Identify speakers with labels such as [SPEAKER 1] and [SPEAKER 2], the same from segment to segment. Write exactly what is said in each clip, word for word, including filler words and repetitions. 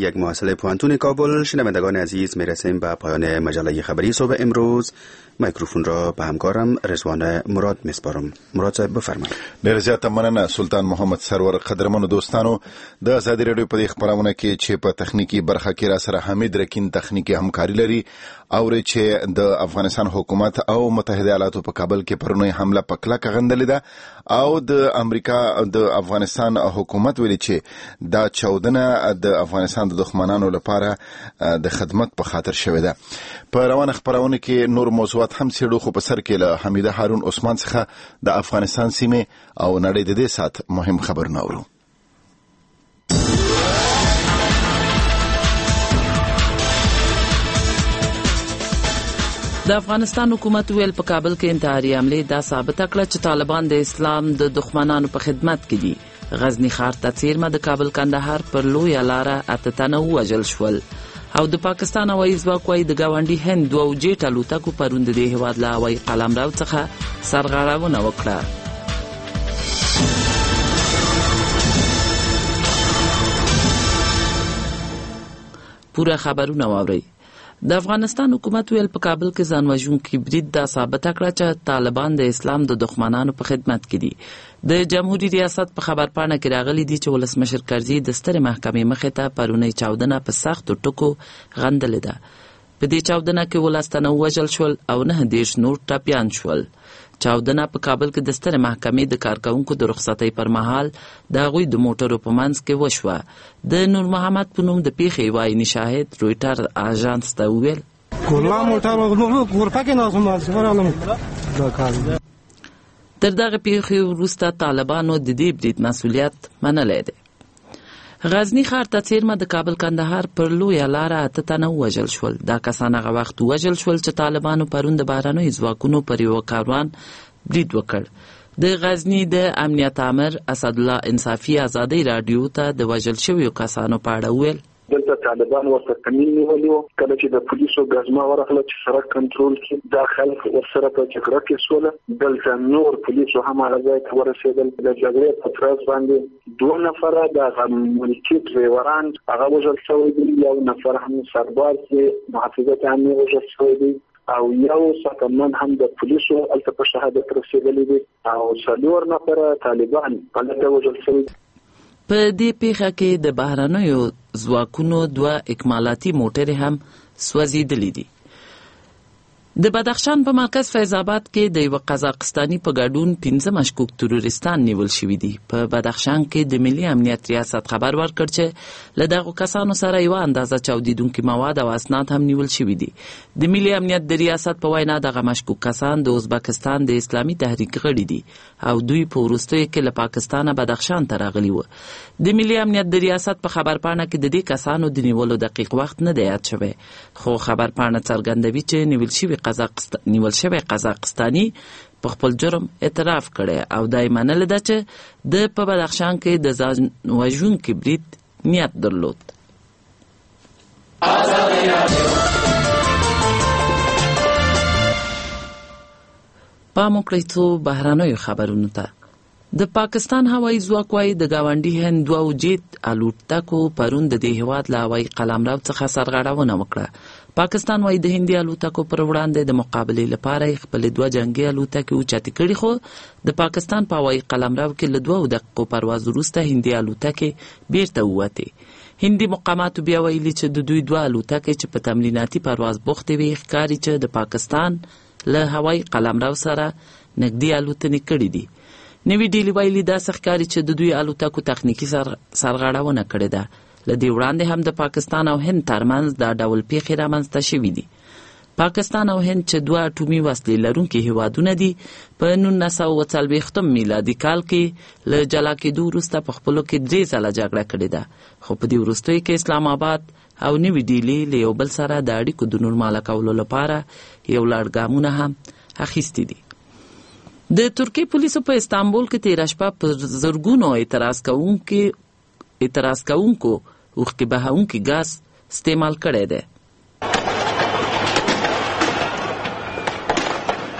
[SPEAKER 1] یک محصل پوانتون کابل. شنوندگان عزیز، میرسیم به پایان مجله خبری صبح امروز. میکروفون را به همکارم رضوان مراد میسپارم. مراد صاحب بفرمایئ.
[SPEAKER 2] ډیر زیاته مننه سلطان محمد سرور. قدرمنو دوستانو، د آزادي رادیو په خبرونه کې چې په تخنیکی برخه کې را سره حمید رکین تخنیکی همکاري لري او چې د افغانستان حکومت او متحده ایالاتو په کابل کې پرونی حمله په کلکه غندلې ده او د امریکا د افغانستان حکومت ویلي چې دا چاودنه د افغانستان د دښمنانو لپاره د خدمت په خاطر شوې ده. په روانه خبرونه کې نور موضوعات هم سیړو، خو په سر کې له حمیده هارون عثمان څخه د افغانستان سیمه او نړۍ د دې سات مهم خبرونه اورو.
[SPEAKER 3] د افغانستان حکومت ویل په کابل کې انتحاري حمله دا ثابت کړه چې طالبان د اسلام د دښمنانو په خدمت کې دي. غزنی ښار ته څیرمه د کابل کندهار پر لویه لاره اته تنه ووژل شول او د پاکستان هوایي ځواک وايي د ګاونډي هند دوه جیټ الوتکو پرون د دې هیواد له هوایي قلمرو څخه سرغړونه وکړه. پوره خبرونه واورئ. د افغانستان حکومت ویل په کابل کې ځان وژونکي برید دا ثابت کړه چې طالبان د اسلام د دښمنانو په خدمت کې دي. د جمهوریت ریاست په خبرپاڼه کې راغلي دي چې ولسمشر کرزي د سترې محکمې مخې ته پرونی چاودنه په سختو ټکو غندلې ده. په دې چاودنه کې ولس تنه ووژل شول او نه دېرش نور ټپیان شول. چاودنه په کابل کې د سترې محکمې د کارکونکو د رخصتۍ پر مهال د هغوی د موټرو په منځ کې وشوه. د نور محمد په نوم د پیښې یو عیني شاهد رویټر اژانس ته وویل تر دغه پیښې وروسته طالبانو د دې برید مسؤلیت منلی دی. غزنی ښار ته څیرمه د کابل کندهار پر لویه لاره اته تنه ووژل شول. دا کسان هغه وخت ووژل شول چې طالبانو پرون د بهرنیو ځواکونو پر یوه کاروان برید وکړ. د غزنی د امنیت آمر اسدالله انصافي ازادي رادیو ته د وژل شویو کسانو په اړه وویل
[SPEAKER 4] دلته طالبان ورته کمین نیولي وو. کله چې د پولیسو ګزمه ورغله چې سړک کنټرول کړي، دا خلک ورسره په جګړه کې سوله. دلته نور پولیسو هم هغه ځای ته ورسېدل. د جګړې په ترڅ باندې دوه نفره د ملکي ډریوران هغه وژل شوي دي، یو نفر هم سرباز چې محافظت عامې وژل شوی دی او یو ساتنمن هم د پولیسو هلته په شهادت رسېدلی دی او څلور نفره طالبان هلته وژل شوي دي.
[SPEAKER 3] په دې پیښه کې د بهرنیو ځواکونو دوه اکمالاتي موټرې هم سوځېدلې دي. د بدخشان په مرکز فیض آباد کې د یو قزاقستاني په ګډون پنځه مشکوک تروریستان نیول شوي دي. په بدخشان کې د ملي امنیت ریاست خبر ورکړ چې له دغو کسانو سره یوه اندازه چاودیدونکي مواد او اسناد هم نیول شوي دي. د ملي امنیت د ریاست په وینا دغه مشکوک کسان د ازبکستان د اسلامي تحریک غړي دي او دوی په وروستیو کې له پاکستانه بدخشان ته راغلي وو. د ملي امنیت د ریاست په خبرپاڼه کې د دې کسانو د نیولو دقیق وخت نه دی یاد شوی، خو خبرپاڼه څرګندوي چې نیول شوي قزاقستان نیول شوی قزاقستاني په خپل جرم اعتراف کړی او دا یې منلې ده چې د په بدخشان کې د ځان وژونکي برید نیت درلود. پام وکړئ څو بهرنیو خبرونو ته. د پاکستان هوایي ځواک وايي د ګاونډي هند دوه جیټ الوتکو پرون د دې هیواد له هوایي قلمرو څخه سرغړونه وکړه. پاکستان وايي د هندي الوتکو پر وړاندې د مقابلې لپاره خپل دوه جنگي الوتکې اوچتې کړې، خو د پاکستان په هوایي قلمرو کې له دوه دقیقو پرواز وروسته هندي الوتکې بیرته ووتې. هندي مقاماتو بیا ویلي چې د دوی دوه الوتکې چې په تمریناتي پرواز بوختې وي ښکاري چې د پاکستان له هوایي قلمرو سره نږدې الوتنې کړې دي. نوی ډیلی ویلي داسې ښکاري چې د دوی الوتکو تخنیکي سرغړونه کړې ده. له دې وړاندې هم د پاکستان او هند ترمنځ دا ډول پیښې رامنځته شوي دي. پاکستان او هند چې دوه اټومي وسلې لرونکي هیوادونه دي، په نولس سوه اوه څلوېښتم میلادي کال کې له جلا کېدو وروسته په خپلو کې درې ځله جګړه کړې ده، خو په دې وروستیو کې اسلام آباد او نوی ډیلی له یو بل سره د اړیکو د نورماله کولو لپاره یو لړ ګامونه هم اخیستي دي. د ترکیې پولیسو په استانبول کې تېره شپه پر زرګونو اعتراض کوونکو اعتراض کوونکو اوښکې بهونکي ګاز استعمال کړی دی.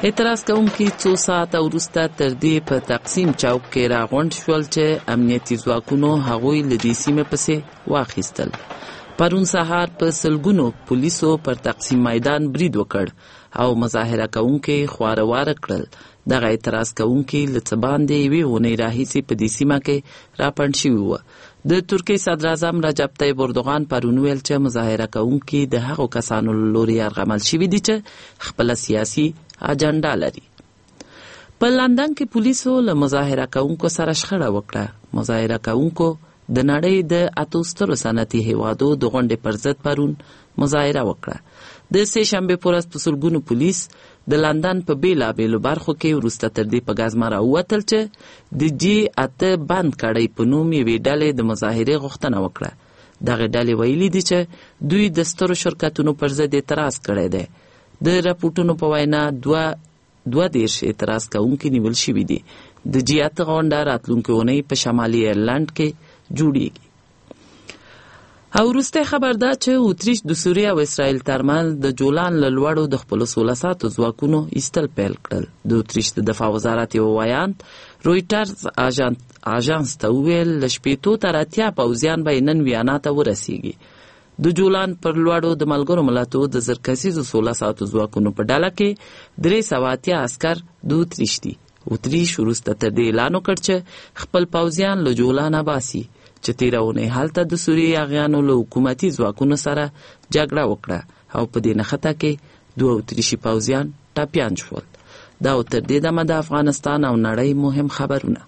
[SPEAKER 3] اعتراض کوونکي څو ساعته وروسته تر دې په تقسیم چوک کې راغونډ شول چې امنیتي ځواکونو هغوی له دې سیمې پسې واخیستل. پرون سهار په سلګونو پولیسو پر تقسیم میدان برید وکړ او مظاهره کوونکي خواره کړل. دغه اعتراض کوونکي له څه باندې یوې اونۍ راهیسې په دې سیمه کې راپنډ شوي وو. د ترکیې صدر اعظم رجب طیب اردوغان پرون ویل چې مظاهره کوونکي د هغو کسانو له لوري یرغمل شوي دي چې خپله سیاسي اجنډا لري. په لندن کې پولیسو له مظاهره کوونکو سره شخړه وکړه. مظاهره کوونکو د نړۍ د اتو سترو صنعتي هیوادو د غونډې پر ضد پرون مظاهره وکړه. د سه شنبې په ورځ په سلګونو پولیس د لندن په بیلابیلو برخو کې وروسته تر دې په ګزمه راووتل چې د جی اته بند کړۍ په نوم یوې ډلې د مظاهرې غوښتنه وکړه. دغه ډلې ویلي دي چې دوی د سترو شرکتونو پر ضد اعتراض کړی دی. د راپورټونو په وینا دوه دوه دېرش اعتراض کوونکي نیول شوي دي. د جی اته غونډه راتلونکې اونۍ په شمالي ایرلند کې جوړیږي. او وروستی خبر دا چې اتریش د سوریې او اسرائیل ترمنځ د جولان له لوړو د خپلو سوله ساتو ځواکونو ایستل پیل کړل. د اتریش د دفاع وزارت یو ویاند رویټرز اژانس ته وویل له شپېتو تر اتیا پوځیان به نن ویانا ته ورسیږي. د جولان پر لوړو د ملګرو ملتونو د زر کسیزو سوله ساتو ځواکونو په ډله کې درې سوه اتیا عسکر د اتریش دي. اتریش وروسته تر دې اعلان وکړ چې خپل پوځیان له جولانه باسي چې تیره اونۍ هلته د سوریې یاغیانو له حکومتي ځواکونو سره جګړه وکړه او په دې نښته کې دوه اتریشي پوځیان ټپیان شول. دا او تر دې دمه د افغانستان او نړۍ مهم خبرونه.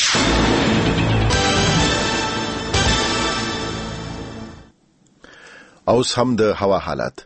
[SPEAKER 2] اوس هم د هوا حالات.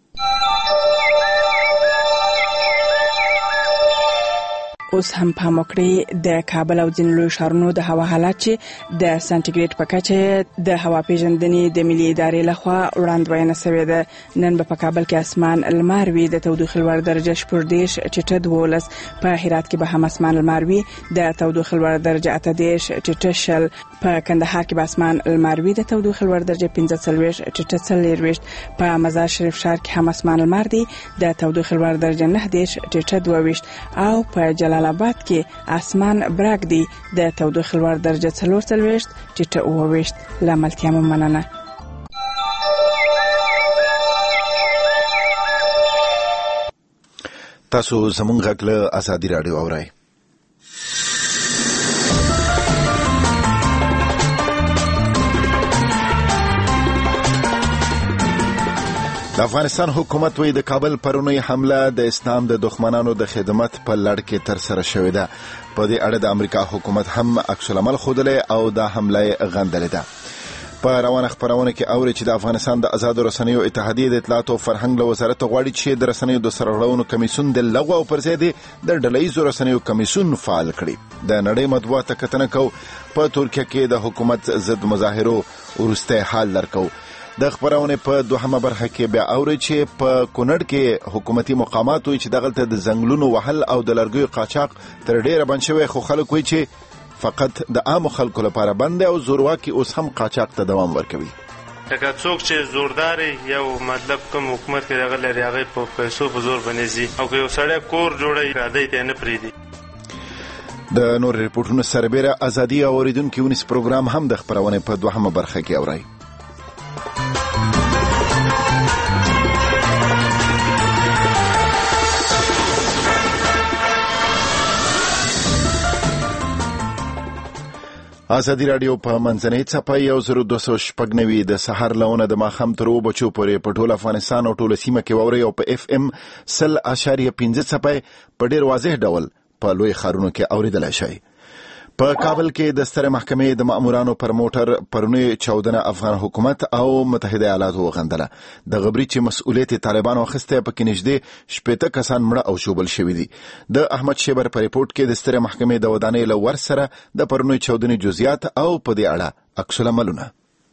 [SPEAKER 5] اوس هم پام وکړئ د کابل او ځینو لویو ښارونو د هوا حالات چې د سانتیګریډ په کچه د هوا پیژندنې د ملي ادارې لخوا وړاندوینه شوې ده. نن به په کابل کې اسمان لمر وي، د تودوخې لوړ درجه شپږ دېرش ټیټه دولس، په هرات کې به هم اسمان لمر وي، د تودوخې لوړ درجه اته دېرش ټیټه شل، په کندهار کې به اسمان لمر وي، د تودوخې لوړ درجه پنځه څلوېښت ټیټه څلېرویشت، په مزار شریف ښار کې هم اسمان لمر دی، د تودوخې لوړ درجه نهه دېرش ټیټه دوه ویشت، او په جلال آباد کې اسمان برګ دی، د تودوخې لوړ درجه څلور څلوېښت ټیټه اووه ویشت. له ملتیا مو مننه.
[SPEAKER 2] تاسو زموږ غږ له ازادي راډیو اورئ. د افغانستان حکومت وی د کابل پرونی حمله د اسلام د دښمنانو د خدمت په لړ کې تر سره شوې ده. په دې اړه د امریکا حکومت هم عکس العمل ښودلی او دا حمله غندلې ده. په روانه خبرونه کې اوري چې د افغانستان د آزادو رسنیو اتحادیې د اطلاعات او فرهنګ له وزارت غواړي چې د رسنیو د سرغړونو کمیسیون د لغوه او پر ځای د ډلهییزو رسنیو کمیسیون فعال کړي. د نړۍ مطبوعات کتنه کو په ترکیه کې د حکومت ضد مظاهرو وروستی حال لرکو. د خبرونه په دوهمه برخه کې بیا اوري چې په کونړ کې حکومتي مقامات وایي چې دغلته د ځنګلونو وهل او د لرګیو قاچاق تر ډیره بند شوی، خو خلک وایي چې فقط د عام خلکو لپاره بند او زورواکي اوس هم قاچاق ته دوام ورکوي.
[SPEAKER 6] لکه څوک چې زوردار یو مطلب کوم حکومت کې راغلی هغه په پیسو په زور باندې او که یو سړی کور جوړوي راځي ته نه پریدي.
[SPEAKER 2] د نور ریپورتونو سربېره ازادي اوریدونکو ونیس پروګرام هم د خبرونه په دوهمه برخه کې اوري. ازادي راډیو په منځنۍ څپه یو زر دوه سوه شپږ نوي د سهار لونه د ماښام تر اوه بجو پورې په ټول افغانستان او ټوله سیمه کې واورئ او په اف ام سل اشاریه پنځه څپه په ډیر واضح ډول په لوی ښارونو کې اوریدلای شئ. په کابل کې د سترې محکمې د مامورانو پر موټر پرونی چودنه افغان حکومت او متحده ایالاتو وغندله. د غبري چې مسؤلیت طالبانو اخیسته په کې نږدې شپېته کسان مړه او شوبل شوي دي. د احمد شیبر په ریپورت کې د سترې محکمې د ودانۍ له ور سره د پرونی چودنې جزئیات او په دې اړه عکس العملونه.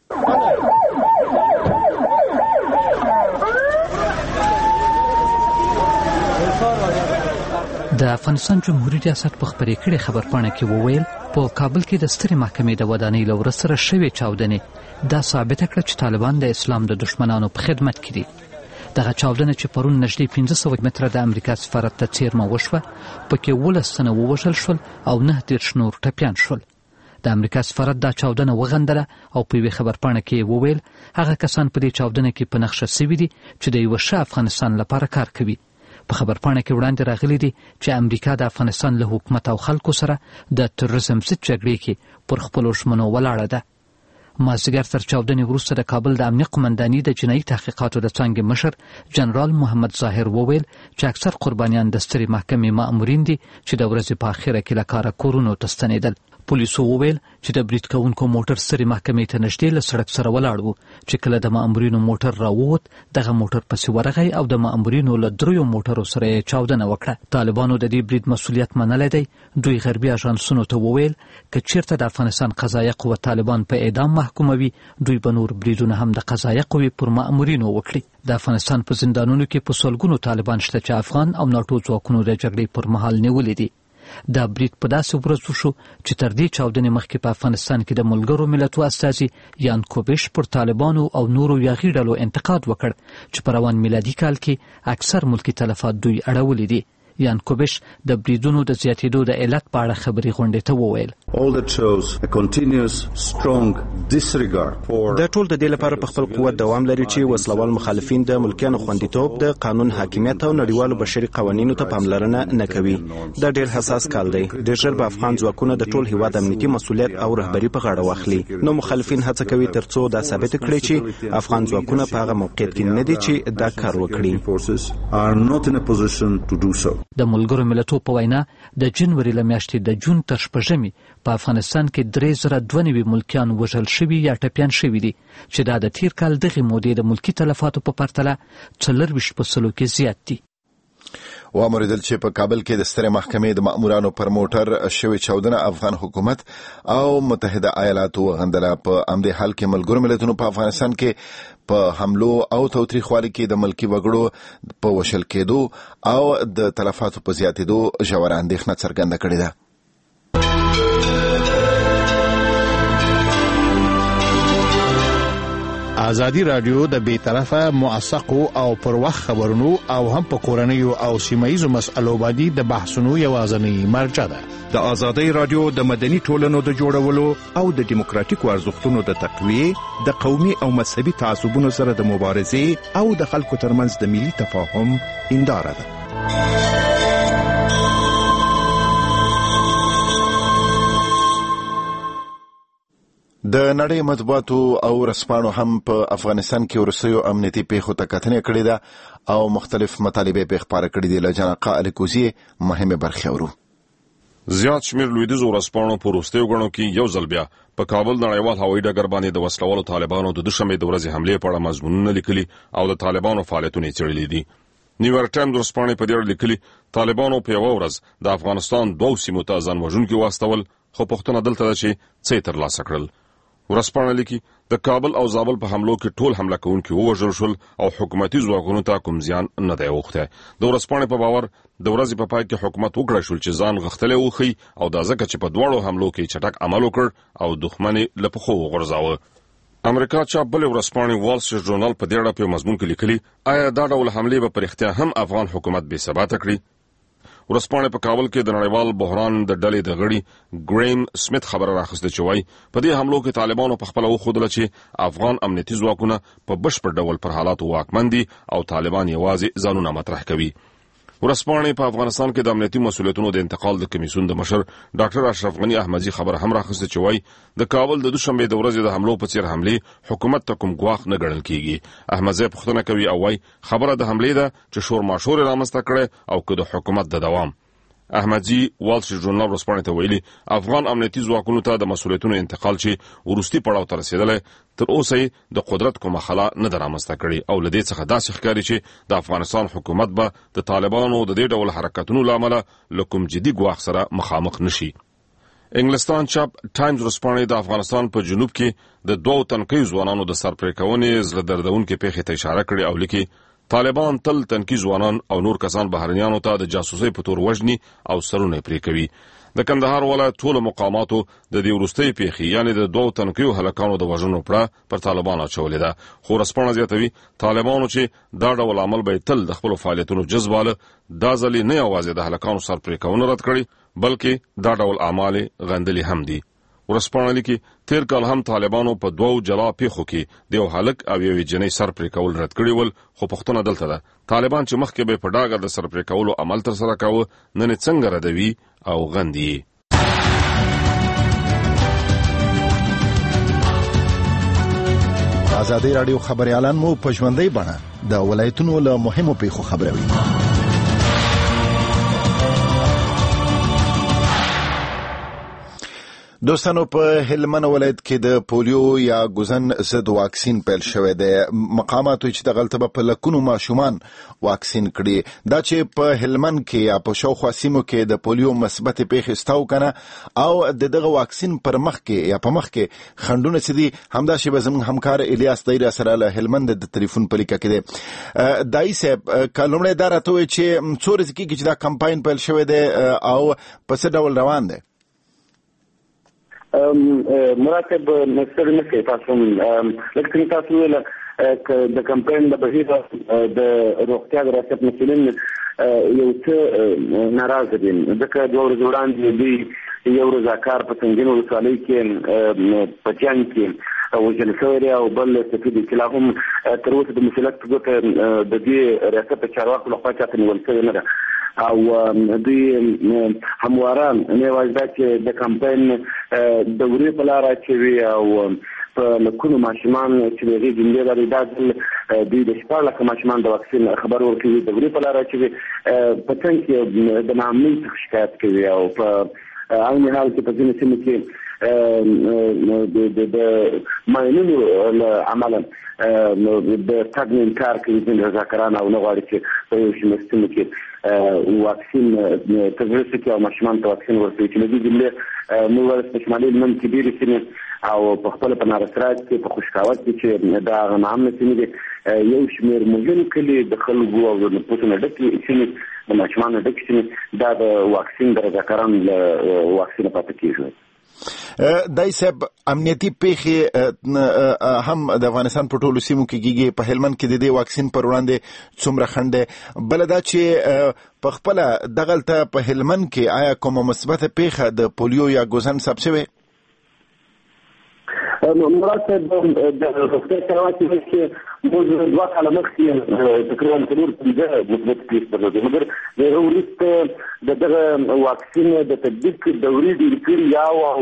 [SPEAKER 7] د افغانستان جمهوریت ریاست په خبرې کړې خبرپاڼه کې وویل په کابل کې د سترې محکمې د ودانۍ له ور سره شوې چاودنې دا ثابته کړه چې طالبان د اسلام د دشمنانو په خدمت کې دي. دغه چاودنه چې پرون نږدې پنځه سوه متره د امریکا سفارت ته څیرمه وشوه پکې اوولس تنه ووژل شول او نه دېرش نور ټپیان شول. د امریکا سفارت دا چاودنه وغندله او په یوې خبرپاڼه کې وویل هغه کسان په دې چاودنه کې په نقشه سوي دي چې د یوه ښه افغانستان لپاره کار کوي. په خبرپاڼه کې وړاندې راغلي دي چې امریکا د افغانستان له حکومت او خلکو سره د تروریزم ضد جګړې کې پر خپلو ژمنو ولاړه ده. مازدیګر تر چاودنې وروسته د کابل د امنیه قمنداني د جنایي تحقیقاتو د څانګې مشر جنرال محمد ظاهر وویل چې اکثر قربانیان د سترې محکمې مامورین دي چې د ورځې په اخره کې له کاره کورونو ته ستنېدل. پولیسو وویل چې د برید کوونکو موټر سترې محکمې ته نږدې له سړک سره ولاړ و چې کله د مامورینو موټر راووت دغه موټر پسې ورغی او د مامورینو له دریو موټرو سره یې چاودنه وکړه. طالبانو د دې برید مسؤلیت منلی دی. دوی غربي اژانسونو ته وویل که چیرته د افغانستان قضایه قوه طالبان په اعدام محکوموي دوی به نور بریدونه هم د قضایه قوې پر مامورینو وکړي. د افغانستان په زندانونو کې په سلګونو طالبان شته چې افغان او ناټو ځواکونو د جګړې پر مهال نیولي دي. دا برید په داسې ورځ وشو چې تر دې چاودنې مخکې په افغانستان کې د ملګرو ملتونو استازي یان کوبش پر طالبانو او نورو یاغي ډلو انتقاد وکړ چې په روان میلادي کال کې اکثر ملکي تلفات دوی اړولي دي. یان کوبش د بریدونو د زیاتېدو د علت په اړه خبري غونډې ته وویل
[SPEAKER 8] دا ټول د دې لپاره په خپل قوت دوام لري چې وسلوال مخالفین د ملکیانو خوندیتوب د قانون حاکمیت او نړیوالو بشري قوانینو ته پاملرنه نه کوي. دا ډېر حساس کال دی. ډېر ژر به افغان ځواکونه د ټول هیواد امنیتي مسؤلیت او رهبري په غاړه واخلي. نو مخالفین هڅه کوي ترڅو دا ثابت کړي چې افغان ځواکونه په هغه موقعیت کې نه دي چې دا کار وکړي.
[SPEAKER 7] د ملګرو ملتونو په وینا د جنوري له میاشتې د جون تر شپږمې په افغانستان کې درې زره دوه نوي ملکیان وژل شوي یا ټپیان شوي دي چې دا د تیر کال دغې مودې د ملکي تلفاتو په پرتله څلرویشت په سلو کې زیات دي.
[SPEAKER 2] وامریدل چې په کابل کې د سترې محکمې د مامورانو پر موټر شوې چاودنه افغان حکومت او متحده ایالاتو وغندله. په همدې حال کې ملګرو ملتونو په افغانستان کې په حملو او تاوتریخوالي کې د ملکي وګړو په وشل کېدو او د تلفاتو په زیاتېدو ژوره اندېښنه څرګنده کړې ده.
[SPEAKER 9] ازادي رادیو د بیطرفه موثقو او پر وخت خبرونو او هم په کورنیو او سیمایي مسألو باندې د بحثونو یوازینی مرجع ده.
[SPEAKER 10] د ازادي رادیو د مدني ټولنو د جوړولو او د دیموکراتیکو ارزښتونو د تقویه، د قومي او مذهبي تعصبونو سره د مبارزې او د خلکو ترمنځ د ملي تفاهم هنداره ده.
[SPEAKER 2] د نړۍ مطبوعاتو او رسپانو هم په افغانستان کې وروستیو امنیتي پیښو ته کتنه کړې ده او مختلف مطالبه په خبره کړې دي. له جنقه الیکوزي مهمه برخه ورو.
[SPEAKER 11] زیات شمیر لویدیځو رسپانو په وروستیو غړو کې یو ځل بیا په کابل نړیوال هوایي ډګر باندې د وسلوالو طالبانو د دوشنبه د ورځې حمله په اړه مضمونونه لیکلي او د طالبانو فعالیتونه څېړلي دي. نیویارک ټایمز رسپانې په دې اړه لیکلي طالبانو په یو ورځ د افغانستان دوه سیمو ته ځان وژونکي واستول، خو پښتون دلته ده چې څه ترلاسه کړل. ورسپانه لیکي د کابل او زابل په حملو کې ټول حمله کوونکي ووژل شول او حکومتي ځواکونو ته کوم زیان نه دی اوښتی. د ورسپانې په باور د ورځې په پای کې حکومت وکړای شول چې ځان غښتلی وښیي او دا ځکه چې په دواړو حملو کې چټک عمل وکړ او دښمن یې له پښو وغورځاوه. امریکا چاپ بلې ورځپاڼې وال سټریټ ژورنال په دې اړه په مضمون کې لیکلي آیا دا ډول حملې به په رښتیا هم افغان حکومت بې ثباته کړي؟ ورسپانې په کابل کې د نړیوال بحران د ډلې د غړي ګریم سمیت خبره راخسته چې وایي په دې حملو کې طالبانو په خپل وښودل چې افغان امنیتي ځواکونه په بشپړ ډول پر حالاتو واکمن دي او طالبان یوازې ځانونه مطرح کوي. ورسپانې په افغانستان کې د امنیتي مسؤلیتونو د انتقال د کمیسیون د مشر ډاکټر اشرف غنی احمدی خبره هم راخسته چې وایي د کابل د دوشنبه د ورځې د حملو په څیر حمله حکومت ته کوم ګواښ نه ګڼل کیږي. احمدزی پوښتنه کوي او وایي خبره د حملې ده چې شور ماشور رامنځته کړي او که د حکومت د دوام. احمدزی وال سټریټ ژورنال رسپانې ته ویلي افغان امنیتي ځواکونو ته د مسؤلیتونو انتقال چې وروستي پړاو ته رسېدلی تر اوسه یې د قدرت کومه خلا نه ده رامنځته کړې او له دې څخه داسې ښکاري چې د افغانستان حکومت به د طالبانو د دې ډول حرکتونو له امله له کوم جدي ګواښ سره مخامخ نشي. انګلستان چاپ ټایمز رسپانې د افغانستان په جنوب کې د دوو تنکیو ځوانانو د سر پرې کونې زړه دردونکې پیښې ته اشاره کړې او لیکي طالبان تل تنکی ځوانان او نور کسان بهرنیانو ته د جاسوسۍ په تور وژني او سرونه پرې کوي. د کندهار ولایت ټول مقاماتو د دې وروستۍ پیښې یعنی د دوو تنکیو هلکانو د وژنو پړه پر طالبانو اچولې ده. خو ورځپاڼه زیاتوي طالبانو چې دا ډول عمل به تل د خپلو فعالیتونو جذباله دا ځلې نه یوازې د هلکانو سر پرې کونه رد کړي بلکې دا ډول اعمال غندلي هم دي. ورځپاڼه لیکي تیر کال هم طالبانو په دوو جلا پیښو کې د یو هلک او یوې جنۍ سر پرې کول رد کړي ول. خو پوښتنه دلته ده طالبان چې مخکې به په ډاګه د سر پرې کولو عمل ترسره کاوه نن یې څنګه ردوي او غندي.
[SPEAKER 2] ازادي رادیو خبريالان مو په ژوندۍ بڼه د ولایتونو له مهمو پیښو خبروي. دوستانو په هلمند ولایت کې د پولیو یا ګوزن ضد واکسین پیل شوی دی. مقاماتو چې دغلته په لکونو ماشومان واکسین کړي. دا چې په هلمند کې یا په شاوخوا سیمو کې د پولیو مثبت پیښې ستاو کنه او د دغه واکسین پر مخ کې یا په مخ کې خندونه چې دي همدا شی به زموږ همکار الیاس دایره سره له هلمند د ټلیفون په لیکه کې دی. دای صاحب کلمړه دا راته چې څورز کې چې دا کمپاین پیل شوی دی او په څه ډول روان دی؟
[SPEAKER 4] مراتب مستر نه کوي تاسو لکه تاسو ویل د کمپاین د بهیر د روغتیا د ریاست مسؤلین یو څه ناراضه دي ځکه دوه ورځې وړاندې دوی یو رضاکار په څنګهنو ولسوالۍ کې په جنګ کې وژل شوی دی او بل سفید کلا هم تر اوسه د مسلک په ګوته د دې ریاست چارواکو لخوا چاته نیول شوی نه ده او دوی همواران نه واجده چې د کمپاین دورې په لاره اچوي او په لکونو ماشومان چې دغې جملې لري دا ځل دوی د شپاړلسو ماشومان د واکسین خبر ورکوي دورې په لاره اچوي په څنګ کې د ناامنۍ څخه شکایت کوي او په عین حال کې په ځینو سیمو کې د ماینونو له امله د تګ نه انکار کوي ځینې رضاکاران او نه غواړي چې په یو شمېر سیمو کې واکسین تدریس کې او ماشومان ته واکسین ورکوي چې د دې جملې موږ ولس په شمالي هلمند کې ډېرې سیمې او په خپله په نارسراج کې په خوشکاوت کې چې دا هغه ناامنه سیمې دي یو شمېر مهم کلي د خلکو او د نفوسو نه ډکې سیمې د ماشومانو ډکې سیمې دا د واکسین د رضاکارانو له واکسینه پاتې کېږي.
[SPEAKER 2] دای صاحب امنیتي پیښې هم د افغانستان په ټولو سیمو کې کیږي. په هلمند کې د دې واکسین پر وړاندې څومره خنډ دی؟ بل دا چې په خپله دغلته په هلمند کې آیا کومه مثبته پیښه د پولیو یا ګوزن ثبت شوې؟
[SPEAKER 4] مراتب د روغتیا چارواکي وایي چې موږ دوه کاله مخکې تقریبا څلور پنځه مثبت پیښې درلودې مګر د هغه وروسته د دغه واکسین د تطبیق دورې ډېرې کړي یو او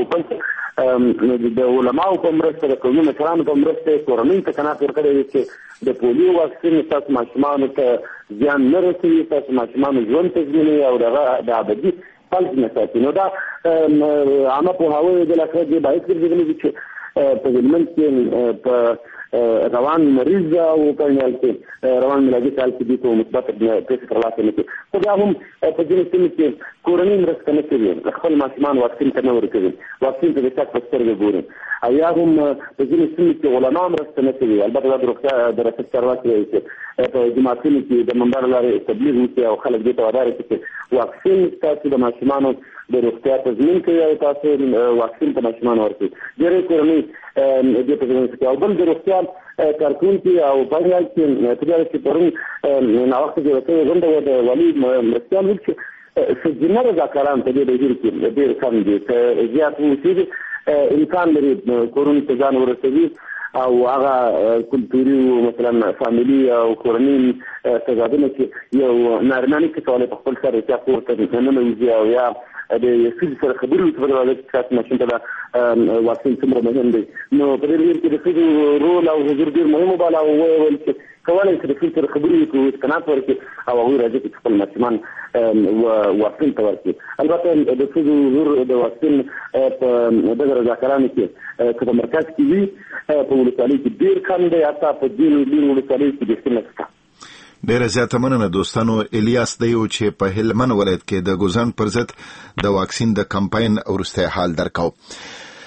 [SPEAKER 4] بل د علماو په مرسته د قومي مشرانو په مرسته کورنۍ ته قناعت ورکړی دی چې د پولیو واکسین ستاسو ماشومانو ته زیان نه رسوي ستاسو ماشومانو ژوند تضمینوي او د هغه د ابدي فلج نه ساتي. نو دا عامه پوهاوی بالاخره دې باعث ګرځېدلی دی چې په هلمند کې په روان مریض او په نیال کې روان ملازي کال کې دي په مثبت پیښې ترلاسه نه کړي. خو بیا هم په ځینو سیمو کې کورنۍ مرسته نه کوي خپل ماشومان واکسین ته نه ورکوي واکسین ته د شک په سترګه ګوري او یا هم په ځینو سیمو کې علما مرسته نه کوي. البته دا د روغتیا د ریاست چارواکي وایي چې په جوماتونو کې د منبر لارې تبلیغ وکړي او خلک دې ته ودار کړي چې واکسین ستاسو د ماشومانو د روغتیا تضمین کوي او تاسو واکسین ته ماشومان ورکوي. ډېرې کورنۍ دې په ځینو کې او بل د روغتیا کارکونکي او بنګال کې په دې کې پرون ناوخته کې وته غونډه د والي مرستيال چې سجنه رضاکاران په دې ډېر کې ډېر کم دي چې زیات وسی امکان لري کورونو ته ځان ورسوي او هغه کلتوري او مثلا فاميلي او کورنۍ تضادونه چې یو نارینه نه کوي په خپل سره چې پورته نه نوځي او یا د فزیک سره خبرې په اړه د تاسو ماشين ته واکسین څومره مهم دی. نو په دې کې د فزیک رول او حضور ډیر مهم بالا او ویل چې کولای شي د فزیک سره خبرې کوي قناعت ورکړي او هغه راځي چې خپل ماشومان واکسین ته ورکړي. البته د فزیک حضور د واکسین په دغه رضاکارانو کې په مرکز کې وي په ولسوالۍ کې ډیر کم دی حتی په دې ډیر ولسوالۍ کې د سیمه
[SPEAKER 2] ډیره زیاته مننه دوستانو. الیاس دیو چې په هلمند ولایت کې د ګوزن پر ضد د واکسین د کمپاین وروسته حال درکاو. په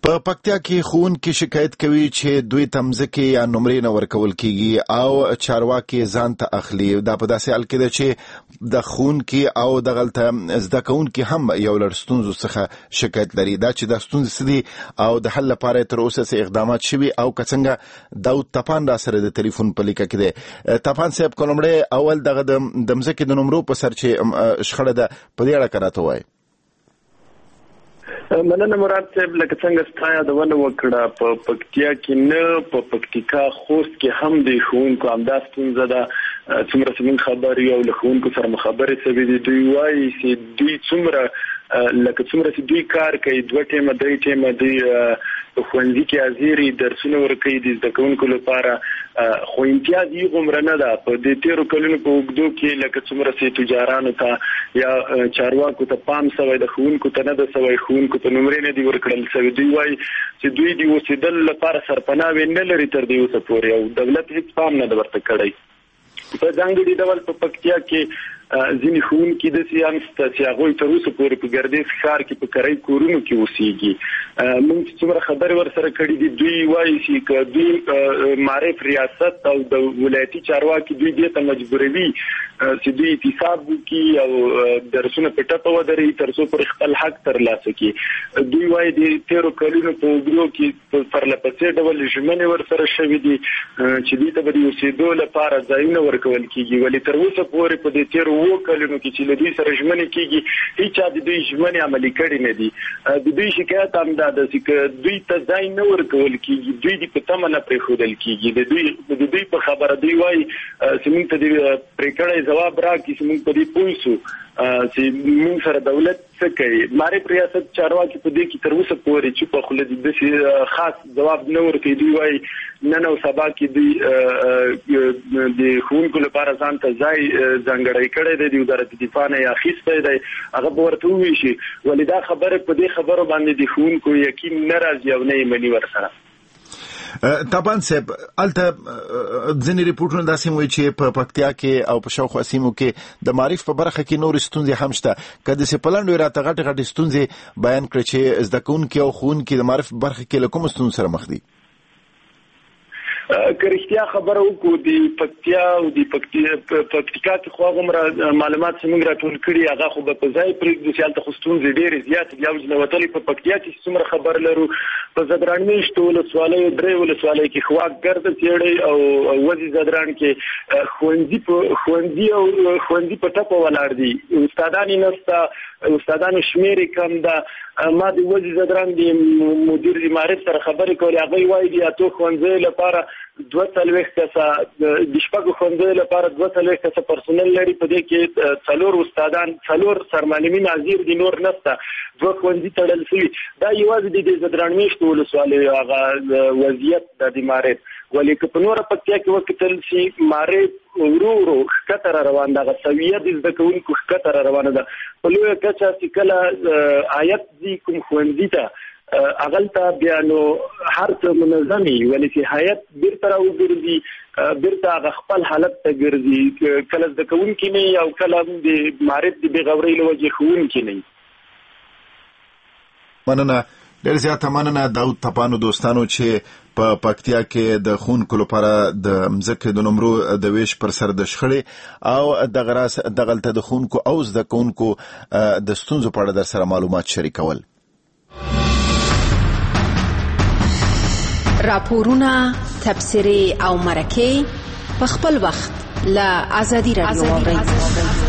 [SPEAKER 2] په پکتیا کې ښوونکي شکایت کوي چې دوی ته مځکې یا نمرې نه ورکول کیږي او چارواکي ځان ته اخلي. دا په داسې حال کې ده چې د ښوونکي او دغلته زده کوونکي هم یو لړ ستونزو څخه شکایت لري. دا چې د ستونزې څه دي او د حل لپاره تر اوسه څه اقدامات شوي او که څنګه داود تپان را سره د ټلیفون په لیکه کې دی. تپان صاحب کولمړی اول دغه د مځکې د نمرو په سر چې شخړه ده په دې اړه راته وایي.
[SPEAKER 12] مننه مراد صاحب، لکه څنګه ستا یادونه وکړه په پکتیا کې نه په پکتیکا خوست کې هم د ښوونکو همدا ستونزه ده. څومره چې موږ خبر یو له ښوونکو سره مخابرې شوې دي، دوی وایي چې دوی څومره لکه څومره چې دوی کار کوي دوه ټیمه درې ټیمه دوی په ښوونځي کې حاضري درسونه ورکوي د زده کوونکو لپاره، خو امتیاز یې غومره نه ده. په دې تېرو کلونو په اوږدو کې لکه څومره چې تجارانو ته یا چارواکو ته پام سوی د ښوونکو ته نه ده سوی، ښوونکو ته نمرې نه دي ورکړل سوي. دوی وایي چې دوی د اوسېدل لپاره سرپناه نه لري تر دې اوسه پورې او دولت هېڅ پام نه ده ورته کړی. په ځانګړي ډول په پکتیا کې ځینې ښوونکي داسې هم شته چې هغوی تر اوسه پورې په ګردیز ښار کې په کرایي کورونو کې اوسېږي. موږ چې څومره خبرې ورسره کړي دي، دوی وایي چې که دوی معرف ریاست او د ولایتي چارواکي دوی دې ته مجبوروي چې دوی احتساب وکړي او درسونه په ټپه ودرېږي تر څو پورې خپل حق ترلاسه کړي. دوی وایي د تېرو کلونو په اوږدو کې په پرلهپسې ډول ژمنې ورسره شوي دي چې دوی ته به د اوسېدو لپاره ځایونه ورکول کېږي، ولې تر اوسه پورې په دې تېرو اووه کلونو کې چې له دوی سره ژمنې کېږي هېچا د دوی ژمنې عملي کړې نه دي. د دوی شکایت هم دا ده چې که دوی ته ځای نه ورکول کېږي دوی دې په تمه نه پرېښودل کېږي. د دوی د دوی په خبره دوی وایي چې موږ ته د پرېکړې ځواب راکړي چې موږ په دې پوه شو چې موږ سره دولت څه کوي. معرف ریاست چارواکي په دې کې تر اوسه پورې چوپه خوله دي، داسې خاص ځواب نه ورکوي. دوی وایي نن او سبا کې دوی د ښوونکو لپاره ځان ته ځای ځانګړی کړی دی، د وزارت دفاع نه یې اخیستی دی، هغه به ورته وویشي. ولې دا خبرې په دې خبرو باندې د ښوونکو یقین نه راځي او نه یې مني ورسره.
[SPEAKER 2] طبعا صاحب الته ځینې ریپورټونه داسې وایي چې په پکتیا کې او په شاوخوا سیمو کې د معرف په برخه کې نور ستونزې هم شته. که داسې په لنډو راته غټې غټې ستونزې بیان کړي چې زده کوونکي او ښوونکي د معرف په برخه کې له کومو ستونزو سره مخ دي؟
[SPEAKER 12] که رښتیا خبره وکړو د پکتیا او د پکتیکا کې خو هغومره معلومات چې موږ راټول کړي هغه خو به په ځای پرېږدو چې هلته خو ستونزې ډېرې زیاتې دي. او چې وتلې په پکتیا کې چې څومره خبر لرو په زدران میشتو ولسوالیو درې ولسوالیو کې خواک ګرده څېړی او وزې زدران کې ښوونځي په ښوونځي او ښوونځي په ټپه ولاړ دي، استادان یې نشته، استادانو شمېر یې کم ده. ما د وزې زدران د مدیر د معرف سره خبرې کولې، هغوی وایي د اتو ښوونځیو لپاره دوه څلوېښت کسه د شپږو ښوونځیو لپاره دوه څلوېښت کسه پرسونل لري، په دې کې څلور استادان څلور سرمعلمین حاضر دي، نور نشته، دوه ښوونځي تړل شوي. دا یوازې د دې زدران میشتو ولسوالیو هغه وضعیت ده د معرف. ولې که په نوره پکتیا کې وکتل شي معرف ورو ورو ښکته را روان ده، هغه سویه د زده کوونکو ښکته را روانه ده. په لویه کچه چې کله عاید ځي کوم ښوونځي ته هغلته بیا نو هر څه منظم وي، ولې چې هیات بیرته راوګرځي بیرته هغه خپل حالت ته ګرځي، کله زده کوونکي نه او کله هم د معرف د بېغورۍ له وجې ښوونکي نه.
[SPEAKER 2] مننه، ډېر زیاته مننه داود تپانو دوستانو چې په پکتیا کې د ښوونکو لپاره د مځکې د نمرو د ویش پر سر د شخړې او دغه راز دغلته د ښوونکو او زده کوونکو د ستونزو په اړه در سره معلومات شریکول.
[SPEAKER 13] راپورونه، تبصرې او مرکې په خپل وخت له ازادي راډیو واورئ.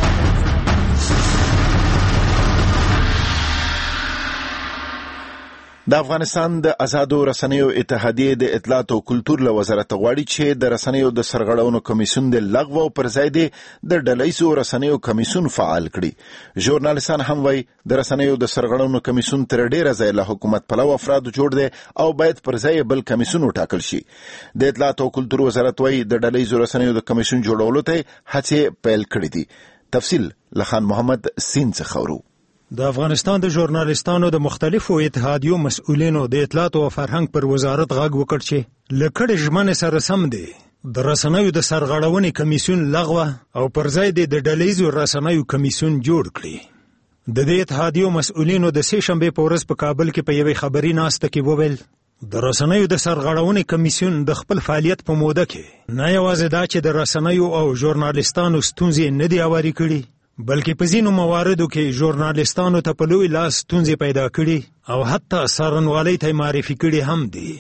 [SPEAKER 2] د افغانستان د آزادو رسنیو اتحادیې د اطلاعات او کلتور له وزارت غواړي چې د رسنیو د سرغړونو کمیسیون د لغوه او پر ځای د ډلهییزو رسنیو کمیسیون فعال کړي. ژورنالیستان هم وایي د رسنیو د سرغړونو کمیسیون تر ډیره ځای له حکومت پلو افرادو جوړ دی او باید پر ځای بل کمیسیون وټاکل شي. د اطلاعات او کلتور وزارت وایي د ډلهییزو رسنیو د کمیسیون جوړولو ته هڅې پیل کړې دي. تفصیل له خان محمد سین څخه اورو.
[SPEAKER 14] د افغانستان د ژورنالیستانو د مختلفو اتحادیو مسؤلینو د اطلاعات او فرهنګ پر وزارت غږ وکړ چې له کړې ژمنې سره سم دی د رسنیو د سرغړونې کمیسیون لغوه او پر ځای د ډلهییزو رسنیو کمیسیون جوړ کړي. د دې اتحادیو مسؤلینو د سې شنبې په ورځ په کابل کې په یوې خبري ناسته کې وویل د رسنیو د سرغړونې کمیسیون د خپل فعالیت په موده کې نه یوازې دا چې د رسنیو او ژورنالیستانو ستونزې نه دي هواري کړي بلکې په ځینو مواردو کې ژورنالیستانو ته په لوی لاس ستونزې پیدا کړي او حتی څارنوالۍ ته معرفي کړي هم دي.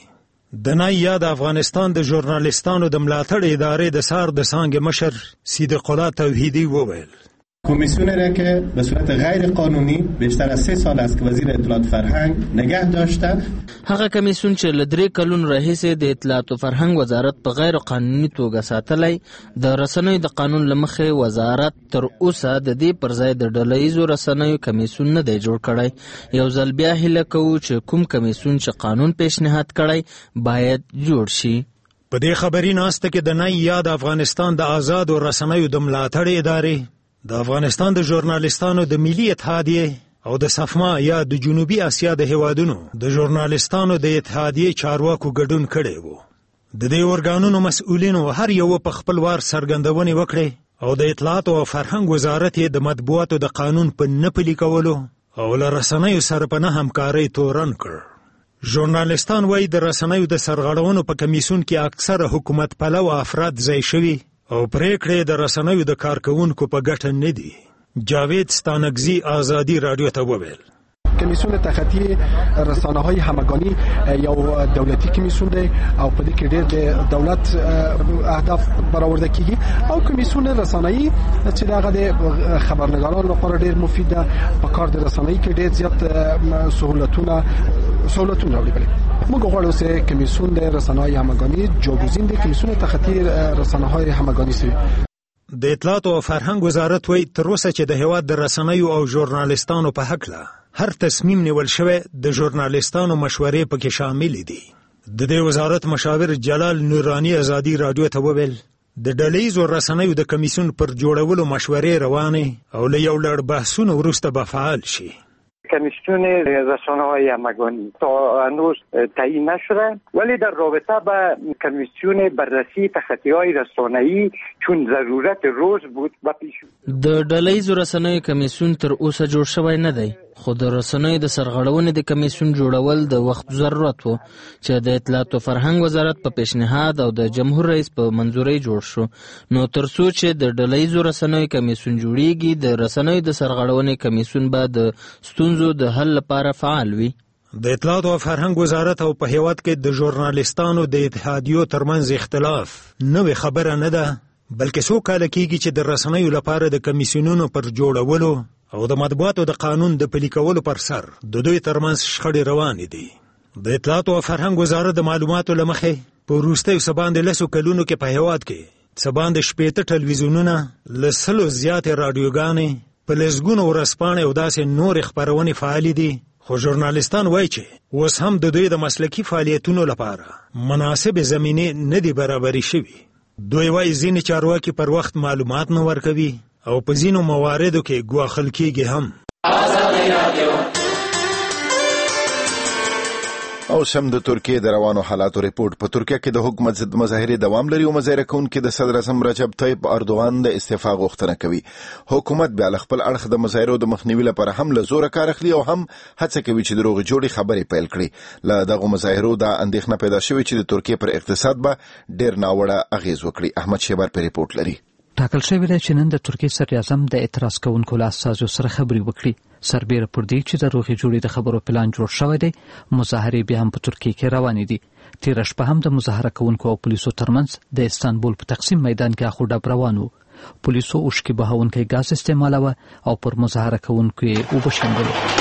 [SPEAKER 14] د نای یا د افغانستان د ژورنالیستانو د ملاتړ ادارې د سار د څانګې مشر صدیق الله توحیدی وویل
[SPEAKER 15] کمیسیونی را که به صورت غیر قانونی بیشتر از سه سال است که وزیر اطلاعات فرهنگ نگه داشته.
[SPEAKER 16] هغه کمیسیون چې له درې کلونو راهیسې د اطلاعات او فرهنګ وزارت په غیر قانوني توګه ساتلی د رسنیو د قانون له مخې وزارت تر اوسه د دې پر ځای د ډلهییزو رسنیو کمیسیون نه دی جوړ کړی. یو ځل بیا هیله کوو چې کوم کمیسیون چې قانون پیشنهاد کړی باید جوړ شي.
[SPEAKER 14] په دې خبري ناسته کې د نای یا د افغانستان د آزادو رسنیو د ملاتړ ادارې د افغانستان د ژورنالیستانو د ملي اتحادیې او د صفما یا د جنوبي اسیا د هیوادونو د ژورنالیستانو د اتحادیې چارواکو ګډون کړی وو. د دې ارګانونو مسؤلینو هر یو په خپل وار څرګندونې وکړې او د اطلاعات او فرهنګ وزارت یې د مطبوعاتو د قانون په نه پلي کولو او له رسنیو سره په نه همکارۍ تورن کړ. ژورنالیستان وایي د رسنیو د سرغړونو په کمیسیون کې اکثره حکومت پلو افراد ځای شوي او پریکړې د رسنیو د کارکونکو په ګټه نه دي. جاوید ستانکزی آزادی رادیو ته وویل
[SPEAKER 17] کمیسیون تخطی رسانه های همگانی یا دولتی کمیسیون دی او په دې کې ډېر د دولت اهداف برآورده کیږي او کمیسیون رسانه‌ای چې دغه د خبرنگارانو لپاره ډېر مفید ده. په کار د رسانه‌ای کې ډېر زیات سہولتونه سہولتونه راوړي. موږ غواړو چې کمیسیون د رسانه های همگانی جاگزین د کمیسیون تخطی رسانه های همگانی سي.
[SPEAKER 14] د اطلاعات او فرهنګ وزارت وایي تر اوسه چې د هیواد د رسنیو او ژورنالیستانو په حق هر تصمیم نیول شوی د ژورنالیستانو مشورې پکې شامل دي. د دې وزارت مشاور جلال نورانی آزادی رادیو ته وویل د ډلهییزو رسنیو د کمیسیون پر جوړولو مشورې روانې او له یو لړ بحثونو وروسته به فعال شي.
[SPEAKER 18] کمیسیون رسانه‌های همگانی تا هنوز تعیین نشده ولی در رابطه با کمیسیون بررسی تخطی‌های رسانه‌ای چون ضرورت روز بود و پیش
[SPEAKER 16] د ډلهییزو رسنیو کمیسیون تر اوسه جوړ شوی نه دی خو د رسنیو د سرغړونې د کمیسیون جوړول د وخت ضرورت و چې د اطلاعات او فرهنګ وزارت په پیشنهاد او د جمهور رئیس په منظورۍ جوړ شو. نو تر څو چې د ډلهییزو رسنیو کمیسیون جوړیږي د رسنیو د سرغړونې کمیسیون به د ستونزو د حل لپاره فعال وي.
[SPEAKER 14] د اطلاعات او فرهنګ وزارت او په هیواد کې د ژورنالیستانو د اتحادیو ترمنځ اختلاف نوې خبره نه ده بلکې څو کاله کېږي چې د رسنیو لپاره د کمیسیونونو پر جوړولو او د مطبوعاتو د قانون د پلي کولو پر سر د دوی ترمنځ شخړې روانې دي. د اطلاعات او فرهنګ وزارت د معلوماتو له مخې په وروستیو څه باندې لسو کلونو کې په هیواد کې څه باندې شپېته ټلویزیونونه له سلو زیاتې راډیوګانې په لسګونو ورځپاڼې او داسې نورې خپرونې فعالې دي. خو ژورنالیستان وایي چې اوس هم د دوی د مسلکي فعالیتونو لپاره مناسب زمینې نه دي برابرې شوي. دوی وایي ځینې چارواکي پر وخت معلومات نه ورکوي او په ځینو مواردو کې ګواښل کېږي هم.
[SPEAKER 2] او سم د ترکیه د روانو حالاتو ریپورت. په ترکیه کې د حکومت ضد مظاهرې دوام لري او مظاهره کوونکي د صدر اعظم رجب طیب اردوغان د استعفا غوښتنه کوي. حکومت بیا له خپل اړخ د مظاهرو د مخنیوي لپاره هم له زوره کار اخلي او هم هڅه کوي چې د روغې جوړې خبرې پیل کړي. له دغو مظاهرو دا اندېښنه پیدا شوې چې د ترکیه پر اقتصاد به ډېر ناوړه اغیز وکړي. احمد شیبر په ریپورت لري.
[SPEAKER 7] ټاکل شوی دی چې نن د ترکیه صدر اعظم د اعتراض کوونکو له استازو سره خبرې وکړي. سربیره پر دې چې د روغې جوړې د خبرو پلان جوړ شوی دی مظاهرې بیا هم په ترکیه کې روانې دي. تېره شپه هم د مظاهره کوونکو او پولیسو ترمنځ د استانبول په تقسیم میدان کې اخو ډب روان و. پولیسو اوښکې بهونکی ګاز استعمالوه او پر مظاهره کوونکو یې اوبه شیندلې.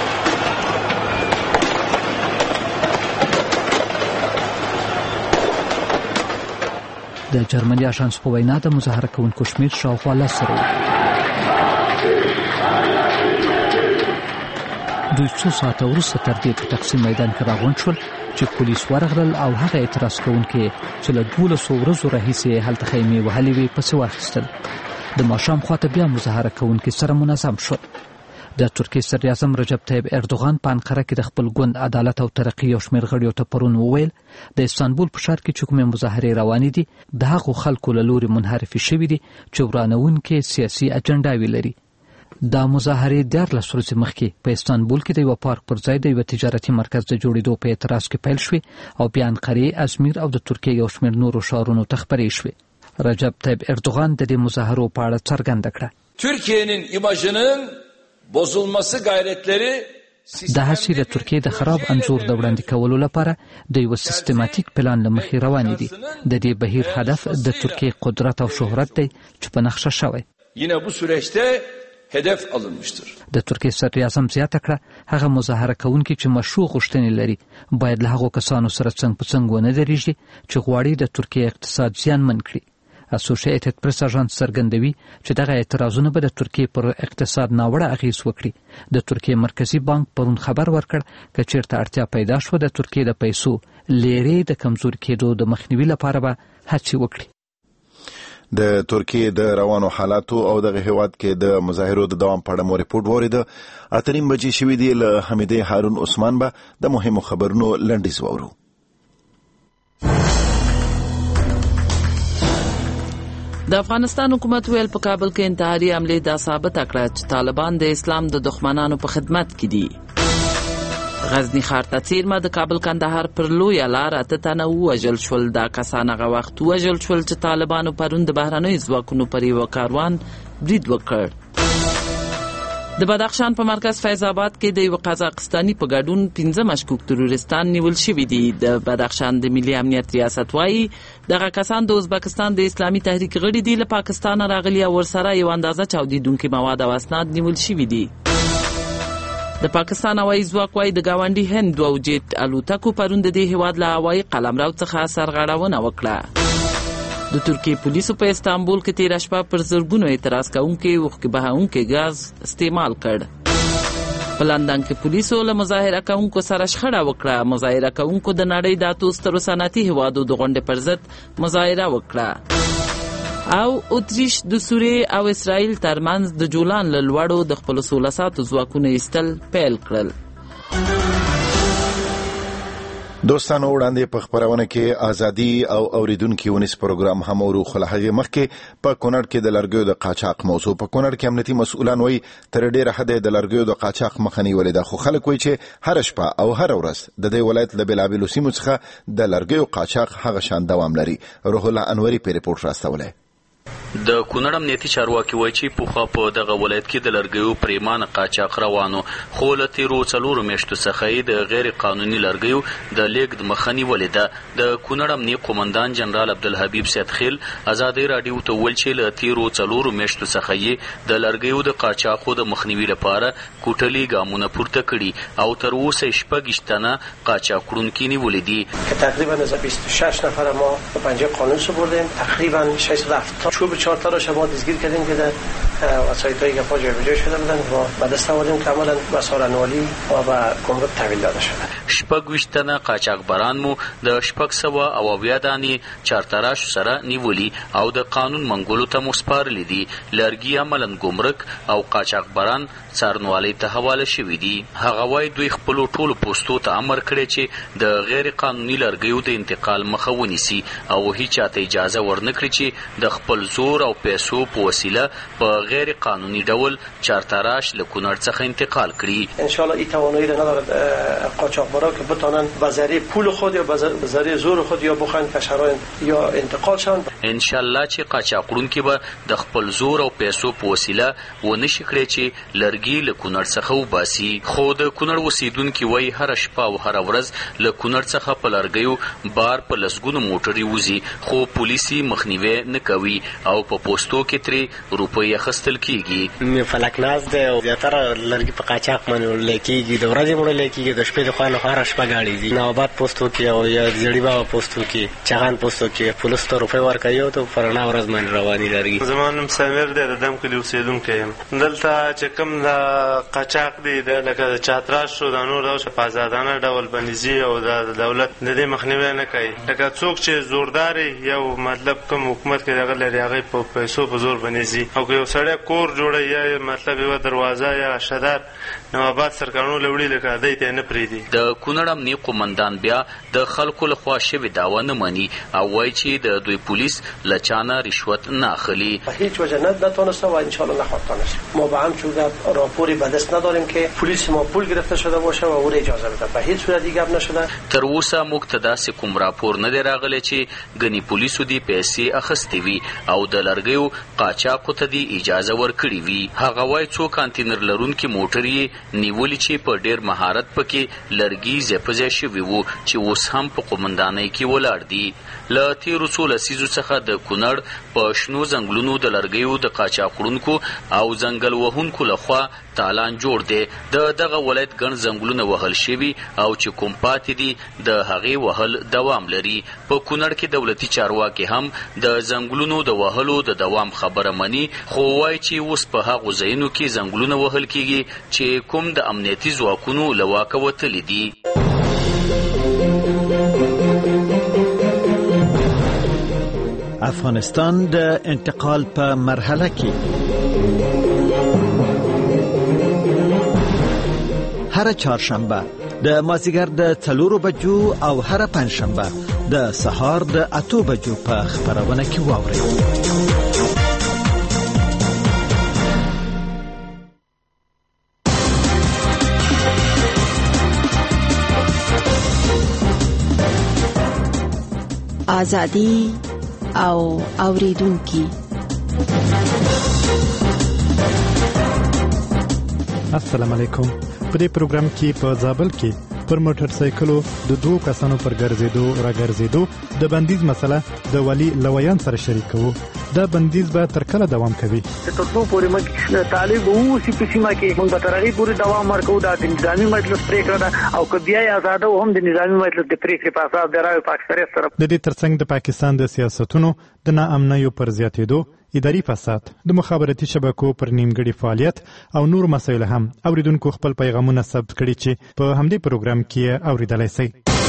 [SPEAKER 7] د جرمني اژانس په وینا د مظاهره کوونکو شمېر شاوخوا لس زره و. دوی څو ساعته وروسته تر دې په تقسیم میدان کې راغونډ شول چې پولیس ورغلل او هغه اعتراض کوونکي چې له دولسو ورځو راهیسې هلته خیمې وهلې وې پسې واخیستل. د ماښام خواته بیا مظاهره کوونکي سره منظم شول. د ترکیې صدر اعظم رجب طیب اردوغان په انقره کې د خپل ګوند عدالت او ترقي یو شمېر غړیو ته پرون وویل د استانبول په ښار کې چې کومې مظاهرې روانې دي د هغو خلکو له لوري منحرفې شوي دي چې ورانوونکې سیاسي اجنډاوې لري. دا مظاهرې دیارلس ورځې مخکې په استانبول کې د یو پارک پر ځای د یو تجارتي مرکز د جوړېدو په اعتراض کې پیل شوې او بیا انقرې، ازمیر او د ترکیې یو شمېر نورو ښارونو ته خپرې شوې. رجب طیب اردوغان د دې مظاهرو په اړه څرګنده کړه.
[SPEAKER 19] Türkiye'nin imajının bozulması gayretleri
[SPEAKER 7] د هڅې د ترکیې د خراب انځور د وړاندې کولو لپاره د یو سیستماتیک پلان له مخې روانې دي. د دې بهیر هدف د ترکیې قدرت او شهرت دی چې په نقشه شوی.
[SPEAKER 19] Yine bu süreçte hedef alınmıştır.
[SPEAKER 7] د ترکیې صدر اعظم زیاته کړه هغه مظاهره کوونکي چې مشروع غوښتنې لري باید له هغو کسانو سره څنګ په څنګ ونه درېږي چې غواړي د ترکیې اقتصاد زیانمن کړي. اسوسییټډ پریس اژانس څرګندوي چې دغه اعتراضونه به د ترکیې پر اقتصاد ناوړه اغیز وکړي. د ترکیې مرکزی بانک پرون خبر ورکړ که چیرته اړتیا پیدا شوه د ترکیې د پیسو لیرې د کمزوري کېدو د مخنیوي لپاره به هڅې وکړي.
[SPEAKER 2] د ترکیې د روانو حالاتو او دغه هیواد کې د مظاهرو د دوام په اړه مو ریپورټ واورېده. اتریم بجې شوي دي. له حمیدې هارون عثمان به د مهمو خبرونو لنډیز واورو.
[SPEAKER 3] د افغانستان حکومت ویل په کابل کې انتحاري حملې دا ثابت کړه چې طالبان د اسلام د دښمنانو په خدمت کې دي. غزنی ښار ته څیرمه د کابل کندهار پر لویه لار اته تنه ووژل شول. دا کسان هغه وخت ووژل شول چې طالبانو پرون د بهرنیو ځواکونو پر یوه کاروان برید وکړ. د بدخشان په مرکز فیض آباد کې د یو قزاقستاني په ګډون پنځه مشکوک تروریستان نیول شوي دي. د بدخشان د ملي امنیت ریاست وایي دغه کسان د ازبکستان د اسلامي تحریک غړي دي. له پاکستانه راغلي او ورسره یو اندازه چاودیدونکي مواد او اسناد نیول شوي دي. د پاکستان هوایي ځواک وایي د ګاونډي هند دوه جیټ الوتکو پرون د دې هیواد له هوایي قلمرو څخه سرغړونه وکړه. د ترکیې پولیسو په استانبول کې تیره شپه پر زرګونو اعتراض کوونکي اوښکې بهونکي ګاز استعمال کړ. په لندن کې پولیسو له مظاهره کوونکو سره شخړه وکړه. مظاهره کوونکو د نړۍ د اتو سترو صنعتي هیوادو د غونډې پر ضد مظاهره وکړه. او اتریش د سوریې او اسرائیل ترمنځ د جولان له لوړو د خپلو سوله ساتو ځواکونو ایستل پیل کړل.
[SPEAKER 2] دوستانو وړاندې په خبرونه کې ازادي او اوریدونکو ونیس پروګرام هم ورو خل هغه مخکې په کونړ کې د لرګیو د قاچاق موضوع په کونړ کې امنیتي مسؤلان وایي تر ډیره حد د لرګیو د قاچاق مخنی ولې د خو خلک وایي چې هر شپه او هر ورځ د دې ولایت له بلابلو سیمو څخه د لرګیو قاچاق هغه شان دوام لري. روح الله انوري په ریپورت راستوله.
[SPEAKER 20] د کونړ امنیتي چارواکي وایي چې پوخا په دغه ولایت کې د لرګیو پریمانه قاچاق روانو، خو له تیرو څلورو میاشتو څخه یې د غیر قانوني لرګیو د لیږد مخه نیولې ده. د کونړ امنیه قومندان جنرال عبدالحبیب سیدخیل ازادي راډیو ته وویل چې له تیرو څلورو میاشتو څخه یې د لرګیو د قاچاقو د مخنیوي لپاره کوټلي ګامونه پورته کړي او تر اوسه شپږ تنه قاچاق وړونکي نیولي دي.
[SPEAKER 21] تقریبا از بیست و شش نفر ما به پنجه قانون سپردیم. تقریبا ششصد و هفتاد چوب چهار تا رو شما دستگیر کردیم که در وسایط‌های گپا جابجا شده بودن و به دست آوردیم که عملاً به سالنوالی و به گمرک تحویل داده شده.
[SPEAKER 20] شپږ ویشت تنه قاچاقبران مو د شپږ سوه او اویا دانې چارتراشو سره نیولي او د قانون منګولو ته مو سپارلي دي. لرګي عملاً ګمرک او قاچاقبران څارنوالۍ ته حواله شوي دي. هغه وایي دوی خپلو ټولو پوستو ته امر کړی چې د غیر قانوني لرګیو د انتقال مخه ونیسي او هیڅ چاته اجازه ورنه کړي چې د خپل زور او پیسو په وسیله په غیر قانوني ډول چارتراش له کونړ څخه انتقال کړي.
[SPEAKER 21] ان شاء الله این توانایی را ندارد قاچاقبرا که بتوانند به ذریعه پول خود یا به ذریعه زور خود یا بخواهند کشورها یا انتقال شوند.
[SPEAKER 20] ان شاء الله چې قاچاقړونکي به د خپل زور او پیسو په وسیله ونشي کړی چې لرګي له کونړ څخه وباسي. خو د کونړ اوسیدونکي وایي هره شپه او هره ورځ له کونړ څخه په لرګیو بار په لسګونو موټرې وځي، خو پولیسي مخنیوی نه کوي او په پوستو کې ترې روپۍ اخیستل کیږي.
[SPEAKER 21] فلکناز دی او زیاتره لرګي په قاچاق باندې وړل کیږي، د ورځې وړل کیږي، د شپې د خوا نه هره شپه ګاډي ځي. نواباد پوستو کې او یا زیړی بابا پوستو کې، چغان پوستو کې پولیس ته روپۍ ورکوي او ته په رڼا ورځ باندې رواني لرګي.
[SPEAKER 6] زما نوم سمیر دی، د دم کلي اوسېدونکی یم. دلته چې کوم د قاچاق دی لکه د چاتراش شو د نور په ازادانه ډول باندې ځي او د دولت د دې مخنیوی نه کوي. لکه څوک چې زوردار یو مطلب کوم حکومت کې دغه لري هغه په پیسو په زور باندې ځي او که یو سړی سړی کور جوړوي یا مطلب یوه دروازه یا شدار نواباد سرکانو لوړي لکه دی ته نه پرېږدي.
[SPEAKER 20] د کونړ امنیه قومندان بیا د خلکو لخوا شوې دعوه نه مني او وایي چې د دوی پولیس له چا نه رشوت نه اخلي.
[SPEAKER 21] به هیچ وجه نتوانسته و انشاءالله نخواهد تانست. ما به همچون راپوری به دست نداریم که پلیس ما پول گرفته شده باشه و او را اجازه بده. به هیچ صورت دیگه نشده.
[SPEAKER 20] تر اوسه موږ ته داسې کوم راپور نه دی راغلی چې ګنې پولیسو دې پیسې اخیستې وي او د لرګیو قاچاقو ته دې اجازه ورکړې وي. هغه وایي څو کانتینر لرونکي موټر یې نیولي چې په ډېر مهارت پکې لرګي ځای په ځای شوي وو چې اوس هم په قومندانۍ کې ولاړ دي. له تېرو څو لسیزو څخه د کونړ په شنو ځنګلونو د لرګیو د قاچاق وړونکو او ځنګل وهونکو لخوا تالان جوړ دی. د دغه ولایت ګڼ ځنګلونه وهل شوي او چې کوم پاتې دي د هغې وهل دوام لري. په کونړ کې دولتي چارواکي هم د ځنګلونو د وهلو د دوام خبره مني، خو وایي چې اوس په هغو ځایونو کې ځنګلونه وهل کېږي چې کوم د امنیتي ځواکونو له واکه وتلي دي.
[SPEAKER 1] افغانستان د انتقال په مرحله کې هر چهارشنبه د مازیګر د څلورو بجو او هر پنجشنبه د سهار د اتو بجو په خبرونه کې واورئ.
[SPEAKER 13] آزادی او اوریدونکي.
[SPEAKER 22] السلام علیکم. په دې پروګرام کې په زابل کې پر موټر سایکلو د دوه کسانو پر ګرځېدو را ګرځېدو د بندیز مسله د ولی لویان سره شریکو. دا بندیز به تر کله دوام کوي؟
[SPEAKER 23] تر څو پورې موږ طالب وو چې په سیمه کې موږ به تر هغې پورې دوام ورکوو. دا د نظامي مجلس پرېکړه ده او که بیا یې ازادو هم د نظامي مجلس د پرېکړې په اساس د رایو په اکثریت سره.
[SPEAKER 22] د دې ترڅنګ د پاکستان د سیاستونو د ناامنیو پر زیاتېدو، اداري فساد، د مخابراتي شبکو پر نیمګړي فعالیت او نور مسایل هم اوریدونکو خپل پیغامونه ثبت کړي چې په همدې پروګرام کې اوریدلای شئ.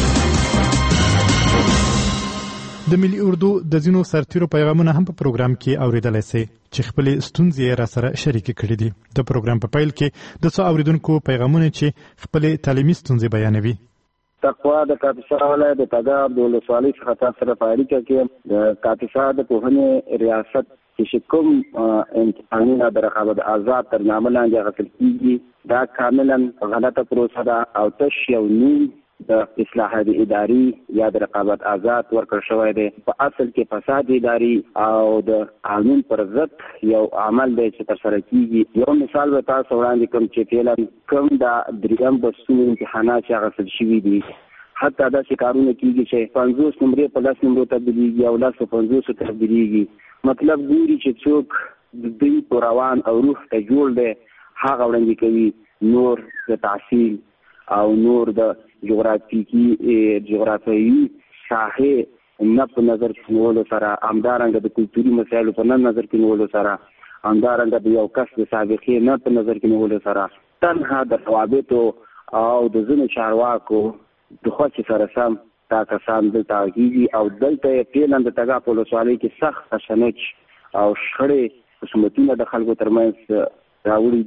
[SPEAKER 22] د ملي اردو د ځینو سرتیرو پیغامونه هم په پروګرام کې اوریدلای شئ چې خپل ستونزې را سره شریک کړي دي. د پروګرام په پیل کې د څو اوریدونکو پیغامونه چې خپل تعلیمي ستونزې بیانوي.
[SPEAKER 24] تقوا د کاپیسا ولایت د تګاب د ولسوالۍ څخه تاسو سره په اړیکه کې د کاپیسا د پوهنې ریاست چې کوم امتحانونه د رقابت آزاد تر نامه لاندې اخیستل کېږي دا کاملا غلطه پروسه ده او تش یو نیم د اصلاحات اداري یا د رقابت آزاد ورکړل شوی دی. په اصل کې فساد اداري او د قانون پر ضد یو عمل دی چې ترسره کېږي. یو مثال به تاسو وړاندې کوم چې فعلا کوم د دریم بستو امتحانات چې اخیستل شوي دي حتی داسې کارونه کېږي چې پنځوس نمرې په لس نمرو تبدیلېږي او لس په پنځوسو تبدیلېږي. مطلب ګوري چې څوک د دوی په روان او روح ته جوړ دی هغه وړاندې کوي، نور د تحصیل او نور د جغرافیکي جغرافیایي ساحې نه په نظر کې نیولو سره، همدارنګه د کلتوري مسایلو په نه نظر کې نیولو سره، همدارنګه د یو کس د سابقې نه په نظر کې نیولو سره تنها د روابطو او د ځینو چارواکو د خوښې سره سم دا کسان دلته کېږي او دلته یې فعلا د تګاب په ولسوالۍ کې سخت تشنج او شخړې خصومتونه د خلکو ترمنځ راوړي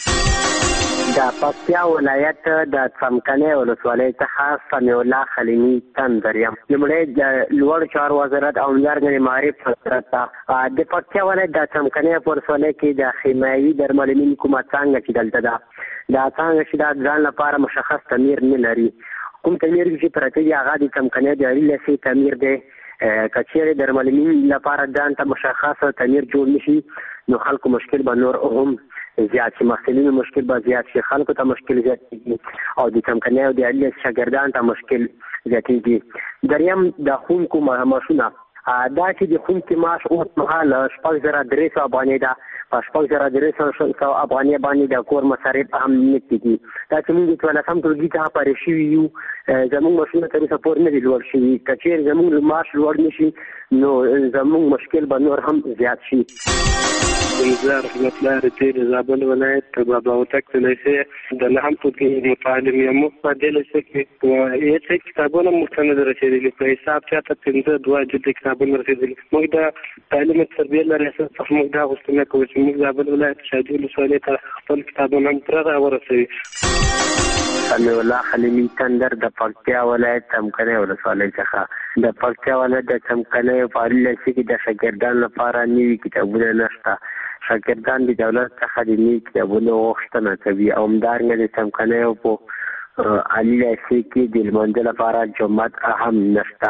[SPEAKER 24] دي.
[SPEAKER 25] د پکتیا ولایت د څمکنۍ ولسوالۍ څخه سمیع الله خلیمي تندر یم. لومړی د لوړ چارو وزارت او همدارنګه معارف وزارت ته د پکتیا ولایت د څمکنۍ په ولسوالۍ کې د خیمایي درملنې کومه څانګه چې دلته ده دا څانګه چې د ځان لپاره مشخص تعمیر نه لري. کوم تعمیر چې پرته دی هغه د څمکنۍ د اړیلې سي تعمیر دی. که چیرې درملنې لپاره ځان ته مشخص تعمیر جوړ نشي نو خلکو مشکل به نور هم زیات شي، محصلینو مشکل به زیات شي، خلکو ته مشکل زیاتېږي او د څمکنۍ او د اړیلې شاګردانو ته مشکل زیاتېږي. دریم د ښوونکو معاشونه دا چې د ښوونکي معاش اوس مهال شپږ زره درې سوه افغانۍ ده. په شپږ زره درې سوه افغانۍ باندې د کور مصارف هم نه کېږي. دا چې موږ د څوارلسم ټولګي څخه پارې شوي یو زموږ معاشونه تر اوسه پورې نه دي لوړ شوي. که چېرې زموږ معاش لوړ نه شي نو زموږ مشکل به نور هم زیات شي.
[SPEAKER 5] انذار رحمت الله رتيل زابل ولایت بابا وتک تلسه د لهم پوتې متعلم یم په دې لسه کې یې کتابونه مستند رسیدلي په حساب چاته پنځه دوه جلد کتابونه رسیدلي موږ د تعلیم تربیه لري څخه موږ دا غوښتنه کوو چې موږ زابل ولایت شادي ولسوالۍ ته خپل کتابونه هم تر ورسوي.
[SPEAKER 25] سمیع الله خلیلي تندر د پکتیا ولایت څمکنیو ولسوالۍ څخه د پکتیا ولایت د څمکنیو په اړه چې د شاګردانو لپاره نوي کتابونه نشته. شاګردان د دولت څخه د نوي کتابونو غوښتنه کوي او همدارنګه د څمکنیو په علي لاسي کې د لمانځه لپاره جومات هم نشته.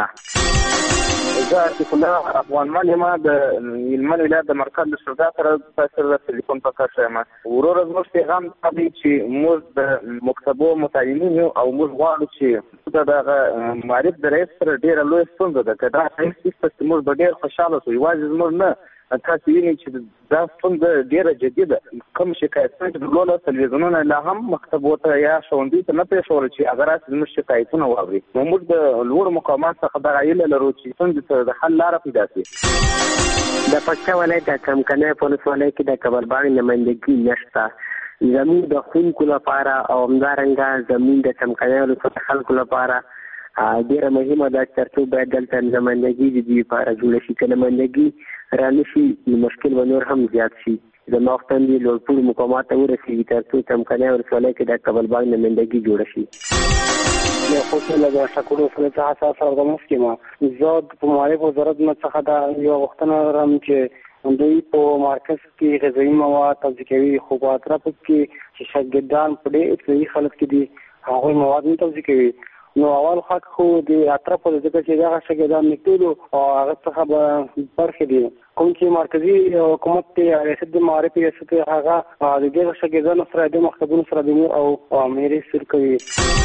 [SPEAKER 8] زه عتیق الله افغانمل یم د هلمند ولایت د مرکز له شوګا سره سره د ټلیفون په کار یم. وروره زموږ پیغام دا دی چې موږ د مکتبو متعلمین یو او موږ غواړو چې دغه معرف د رئیس سره ډېره لویه ستونزه ده. که دا صحیح شي چې موږ به ډېر خوشحاله شو. یوازې زموږ نه تاسو وینئ چې دا ستونزه ډېره جدي ده. کوم شکایتونه چې درلوده تلویزیونونه لا هم مکتبو ته یا ښوونځیو ته نه پرېښول چې هغه راسي زموږ شکایتونه واوري. نو موږ د لوړو مقاماتو څخه دغه هیله لرو چې ستونزې ته د حل لاره پیدا شي.
[SPEAKER 25] د پکتیا ولایت د څمکنیو په ولسوالۍ کې د کبل باغ نمایندګي نشته. زموږ د ښوونکو لپاره او همدارنګه زموږ د څمکنیو ولسوالۍ خلکو لپاره ډېره مهمه ده چې ترڅو باید دلته نمایندګي د دوی لپاره جوړه شي. که نمایندګي رانشي نو مشکل به نور هم زیات شي. زما غوښتنه دي لوړپوړو مقاماتو ته ورسېږي ترڅو څمکنیو ولسوالۍ کې د کبل باغ نمایندګي جوړه شي.
[SPEAKER 5] د خصوصا له شکلو سره حساس او مفتی ما زه په معرف وزارت څخه دا یو غوښتنه لرم چې دوی په مرکز کې غذایي مواد توزیع کوي خو په اطراف کې چې شاګردان په ډېر ابتدایي حالت کې دي هغوی مواد نه توزیع کوي. نو اول حق خو د اطرافو د ځکه چې دغه شاګردان نکټولو او هغه څخه به برخې دي. کوم چې مرکزي حکومت ته ریاست د معارف ریاست هغه د دغه شاګردانو سره د مکتبونو سره د نور او امیر سر کوي.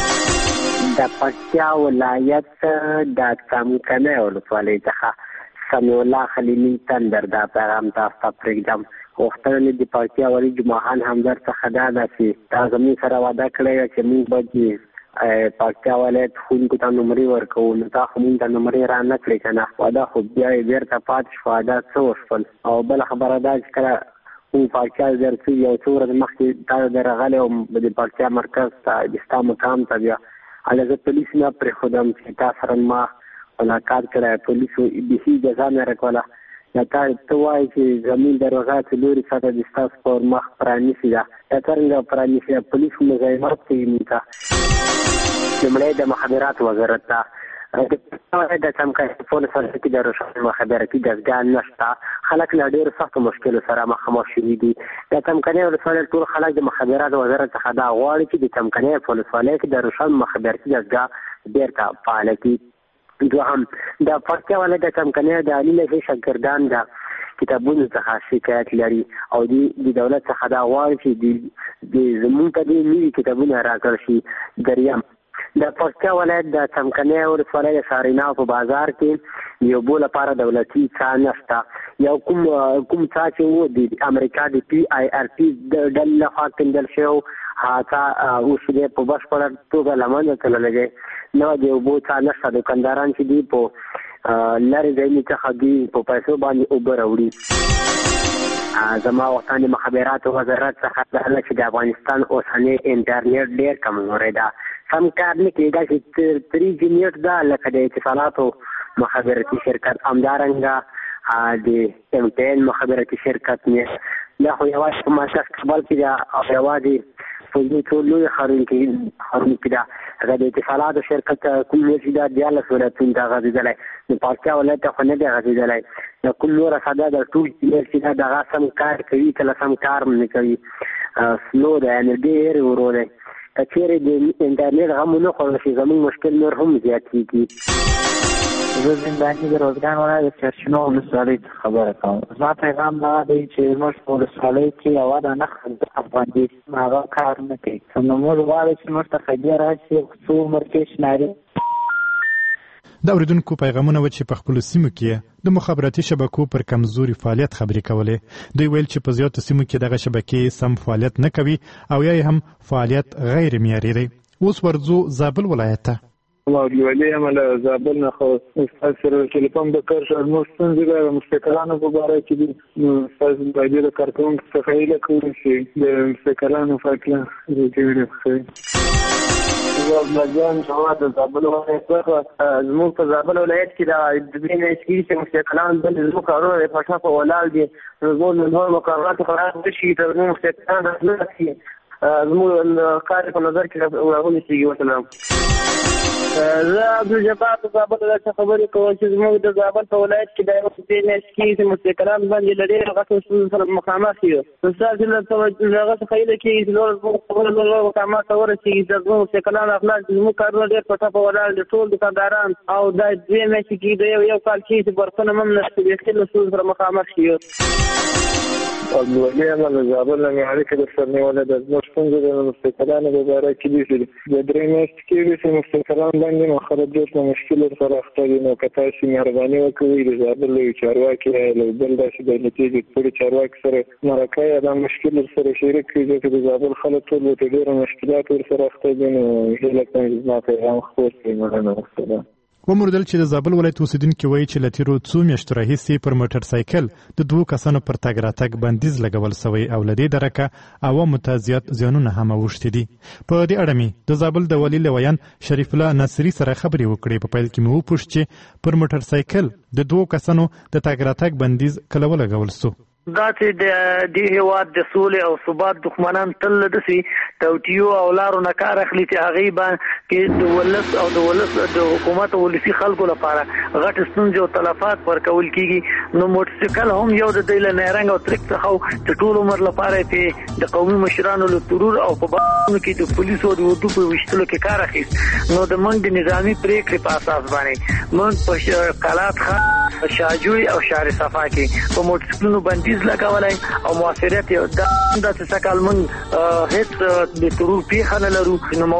[SPEAKER 25] د پکتیا ولایت د څمکنیو ولسوالۍ څخه سمیع الله خلیلي تندر دا پیغام تاسو ته پرېږدم. غوښتنه مې د پکتیا ولي جمعهان همدرد څخه دا ده چې تا زموږ سره وعده کړې وه چې موږ به پکتیا ولایت ښوونکو ته نمرې ورکوو. نو تا خو موږ ته نمرې را نه کړې که نه. وعده خو بیا یې بېرته پاتې شوه. دا څه وشول؟ او بله خبره دا چې کله موږ پکتیا درڅو یو څو ورځې مخکې تا د راغلی او د پکتیا مرکز ته د ستا مقام ته بیا هله زه پولیس نه پرېښودم چې تا سره ما ملاقات کړی. پولیسو بیخي اجازه مې راکوله. یا تا ته وایې چې زموږ دروازه څلورې ساعته د ستاسو پر مخ پرانیسي ده. یا څرنګه پرانیسي ده؟ پولیس مزاحمت کوي موږ ته. لومړی د مخابراتو وزارت ته د څمکنیو په ولسوالۍ کې د روښانه مخابراتي دستګاه نشته. خلک له ډېرو سختو مشکلو سره مخامخ شوي دي. د څمکنیو ولسوالۍ ټول خلک د مخابراتو وزارت څخه دا غواړي چې د څمکنیو په ولسوالۍ کې د روښانه مخابراتي دستګاه بېرته فعاله کړي. دوهم د پکتیا ولایت د څمکنیو د علي لاسي شاګردان د کتابونو څخه شکایت لري او د دولت څخه دا غواړي چې زموږ ته د نوي کتابونه راکړل شي. دریم د پکتیا ولایت د څمکنیو ولسوالۍ د ساریناو په بازار کې د اوبو لپاره دولتي څاه نشته. یو کوم کوم څاه چې و د امریکا د پی آی آر پي د ډلې لخوا کیندل شوی هغه اوس یې په بشپړه توګه له منځه تللی دی. نو د اوبو څاه نشته. دوکانداران چې دي په لرې ځایونو څخه دي په پیسو باندې اوبه راوړي. زما غوښتنه د مخابراتو وزارت څخه دا ده چې د افغانستان اوسنی انټرنیټ ډېر کمزوری ده. سم کار نه کوي. داسې تری جي نیټ ده لکه د اتصالاتو مخابراتي شرکت، همدارنګه د ایم ټي این مخابراتي شرکت نه. دا خو یوازې په مرکز کابل کې ده او یوازې په دې ټول لوی ښارونو کې ده. هغه د اتصالاتو شرکت کوم چې دا دیارلس ولایتونو ته غځېدلی. د پکتیا ولایت ته خو نه دی غځېدلی. د کوم نوره ساده د ټول چې دا دغه سم کار کوي کله سم کار نه کوي. سلو ده، یعنې ډېر ورو دی. که چېرې د انټرنېټ غم ونه خوړل شي زموږ مشکل نور هم زیاتېږي.
[SPEAKER 9] زه زنداني د روزګان ولایت د چرچینو ولسوالۍ څخه خبره کوم. زما پیغام دا دی چې زموږ په ولسوالۍ کې یوه دانه افغاني هغه کار نه کوي. نو موږ غواړو چې موږ ته خیریه راشي څو عمر کې شناري.
[SPEAKER 22] د اوریدونکو پیغامونه و چې په خپلو سیمو کې د مخابراتي شبکو پر کمزوري فعالیت خبرې کولې. دوی ویل چې په زیاتو سیمو کې دغه شبکې سم فعالیت نه کوي او یا هم فعالیت غیر معیاري دی. اوس ورځو زابل ولایت ته.
[SPEAKER 4] مولوي یم له زابل نه، خو ستاسو سره ټلیفون د کار شو نو ستاسو د مستقلانو په اړه کې دي ستاسو باید د کارکونکو څخه یې کوم شي د مستقلانو فاکله دې یو مجان جواد د زابل ولایت څخه زموږ په زابل ولایت کې د دې نه چې مستقلان بل زموږ کارونه په پښه په ولال دي زموږ نور مقررات خلاص شي تر نو مستقلان راځي زموږ کار په نظر کې راغلي شي وسلام. زه عبدالجبار د زابل ولایت خبرې کوم چې زموږ د زابل په ولایت کې د یو څه نه چې مستقلان باندې لري هغه څه سره مخامخ یو تاسو له هغه څه خیال کې نور خبره نور مخامخ ورسېږي چې زموږ مستقلان خپل زموږ کارونه ډېر پټه په ولایت د ټول دکانداران او د دې نه چې د یو یو کال کې برخه هم نشته د خپل سره مخامخ یو الولي أنا زابل لما عليك دفترني ولا ده مش تنزل المستقلان ببارك كبير بدري ناس كبير في المستقلان بني ما خرجت من مشكلة صراحة إنه كتاسي مهرباني وكوي زابل لو شارواك لو بلدة شده نتيجة كل شارواك سر مركاية ده مشكلة سر شريك إذا كده زابل خلط طول وتدير مشكلات ورصراحة إنه هلا كان ما في عام خصوصي مثلا مستقلان.
[SPEAKER 22] ومردل چې د زابل ولایت اوسیدونکي وایي چې له تیرو څو میاشتو راهیسې پر موټر سایکل د دوو کسانو پر تګ راتګ بندیز لګول سوی او له دې درکه عوامو ته زیات زیانونه هم اوښتي دي. په دې اړه مې د زابل د والي لویان شریف الله ناصري سره خبرې وکړې. په پیل کې مې وپوښت چې پر موټر سایکل د دوو کسانو د تګ راتګ بندیز کله ولګول سو.
[SPEAKER 23] دا چې د دې هېواد د سولې او ثبات دښمنان تل داسې توطیو او لارو نه کار اخلي چې هغې باندې د ولس او د ولس د حکومت او ولسي خلکو لپاره غټ ستونزې او تلفات ورکول کېږي. نو موټرسایکل هم یو د دوی له نیرنګ او ترک څخه د ټول عمر لپاره یې د قومي مشرانو له ترور او په بانو کې د پولیسو د اردو په ویشتلو کې کار اخیست. نو د موږ د نظامي پریکړې په اساس باندې موږ په قلات خان شاجوی او شهر صفا کې په موټرسایکلونو بندیز لګولای او موثریت یو د څه کال موږ هیڅ د ترور پیښه نه لرو.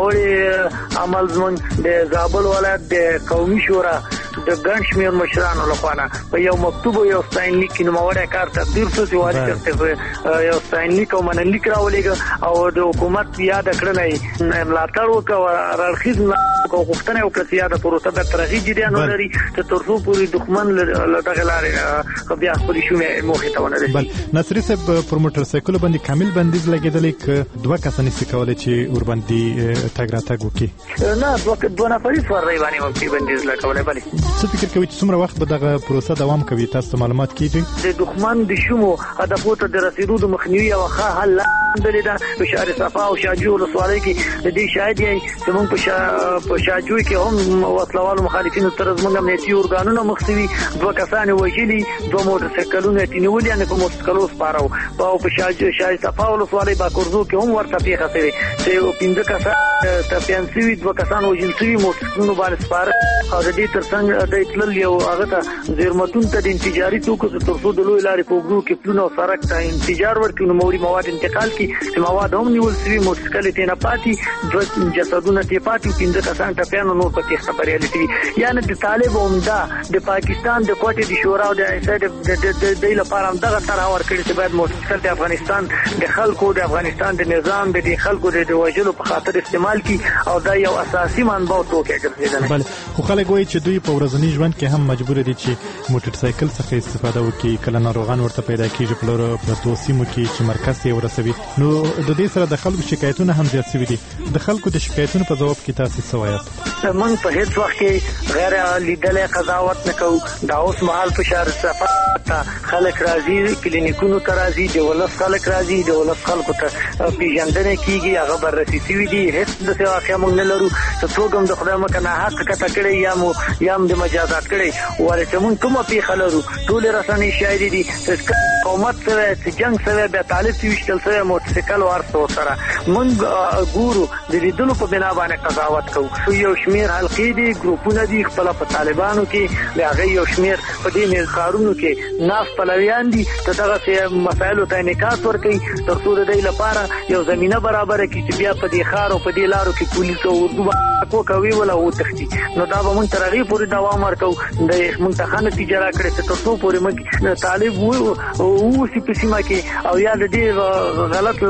[SPEAKER 23] نوموړی عمل زموږ د زابل ولایت د قومي شورا د ګڼ شمېر مشرانو لخوا په یو مکتوب او یو ستاینلیک کې نوموړی کار تقدیر شو چې والي ته یو ستاینلیک او مننلیک راولېږه او د حکومت یاد کړنه ملاتړ وکړ او راړخیز غوښتنه وکړه چې یاده پروسه به ترغیب جریان ولري چې تر څو پورې دښمن له دغه لارې بیا خپلې شومې موخې ته ونه رسي.
[SPEAKER 22] بل ناصري صاحب پر موټر سایکل باندې کامل بندیز لګېدلی که دوه کسان یې کولی چې ور باندې تګ راتګ وکړي؟
[SPEAKER 23] نه دوه دوه نفري سوارلۍ باندې ممکن بندیز لګولی. بلې
[SPEAKER 22] څه فکر کوي چې څومره وخت به دغه پروسه دوام کوي؟ تاسو ته معلومات کېږي
[SPEAKER 23] د دښمن د شومو هدفو ته د رسېدو د مخنیوي او ښه حل موندلې ده. په شهر صفا او شاجوی ولسوالۍ کې د دې شاهد یې چې موږ په شاجوی کې هم وسلوالو مخالفینو تر زموږ امنیتي ارګانونه مخ شوي، دوه کسان یې وژلي، دوه موټرسایکلونه یې نیولي یعنې په موټرسایکلو سپاره وو. او په شهر صفا ولسوالۍ باکورزو کې هم ورته پیښه شوې چې پنځه کسان ټپیان شوي، دوه کسان وژل شوي، موټرسایکلونو باندې سپاره او د دې تر څنګ د تلل یو هغه ته زیرمتون ته د انتجاري توکو تر څو د لوی لارې په اوږدو کې پلونه او سړک ته انتجار ورکړي. نوموړي مواد انتقال کړي چې مواد هم نیول شوي، موټرسایکل یې نه پاتې، دوه جسدونه یې پاتې، پنځه کسان ټپیان نور په تېښته بریالي شوي. یعنې د طالب عمده د پاکستان د کوټې د شورا او د آی اس آی د دوی لپاره همدغه طرح ورکړې چې باید موټرسایکل د افغانستان د خلکو د افغانستان د نظام د دې خلکو د وژلو په خاطر استعمال کړي او دا یو اساسي منبع او توکی ګرځېدلی.
[SPEAKER 22] بله خو خلک وایي چې دوی په ورځني ژوند کې هم مجبور دي چې موټرسایکل څخه استفاده وکړي. کله ناروغان ورته پیدا کېږي په لرو پرتو سیمو کې چې مرکز یې ورسوي. نو د دې سره د خلکو شکایتونه هم زیات شوي دي. د خلکو د شکایتونو په ځواب کې تاسو څه وایاست؟
[SPEAKER 23] موږ په هیڅ وخت کې غیر لیدلی قضاوت نه کوو. دا اوس مهال په شهر صفا ته خلک راځي، کلینیکونو ته راځي، د ولس خلک راځي، د ولس خلکو ته پیژندنه کېږي، هغه بررسي شوي دي. هیڅ داسې واقعه موږ نه لرو چې څوک هم د خدای مکه ناحقه کته کړی یا مو یا هم د مجازات کړی. ولې چې موږ کومه پیښه لرو ټولې رسنۍ شاهدې دي چې قومت سوی، چې جنګ سوی، بیا طالب چې ویشتل سوی موټرسایکل ورته ورسره موږ ګورو، د لیدلو په بنا باندې قضاوت کوو. یو شمېر حلقې دي، ګروپونه دي خپله په طالبانو کې، د هغې یو شمېر په دې ښارونو کې ناست پلویان دي چې دغسې مسایلو ته انعکاس ورکوي تر څو د دوی لپاره یو زمینه برابره کړي چې بیا په دې ښار او په دې لارو کې پولیس او اردو کو کوي ولا و تختی نو دا به مونږ ترغي پوری دوام ورکو د مونږ ته خانه تجارت کړي ته تاسو پوری مونږ طالب وو سی په سیمه کې او یا د دې غلط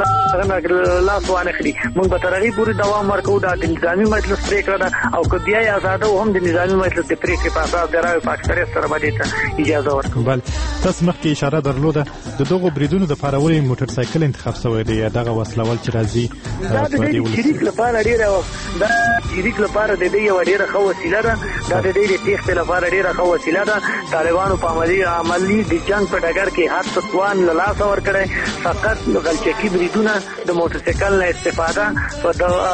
[SPEAKER 23] لاس وانه خري مونږ به ترغي پوری دوام ورکو دا د نظامی مجلس پریکړه ده او که بیا آزاد هم د نظامی مجلس د پریکړې په اساس دراوي پاکستان سره باندې ته اجازه ورکو.
[SPEAKER 22] بل تاسو مخکې اشاره درلوده د دغه بریدونو د پاروري موټر سایکل انتخاب شوی دی دغه وسلوال چې راځي
[SPEAKER 23] دا د شریک لپاره ډیره دا شریک لپاره د دې یو ډیره خو وسیله ده دا د دې د تخت لپاره ډیره خو وسیله ده. طالبانو په عملی عملی د جنگ په ډګر کې هر څه توان له لاس ور کړی فقط غلچکی بریدونه د موټر سایکل نه استفاده او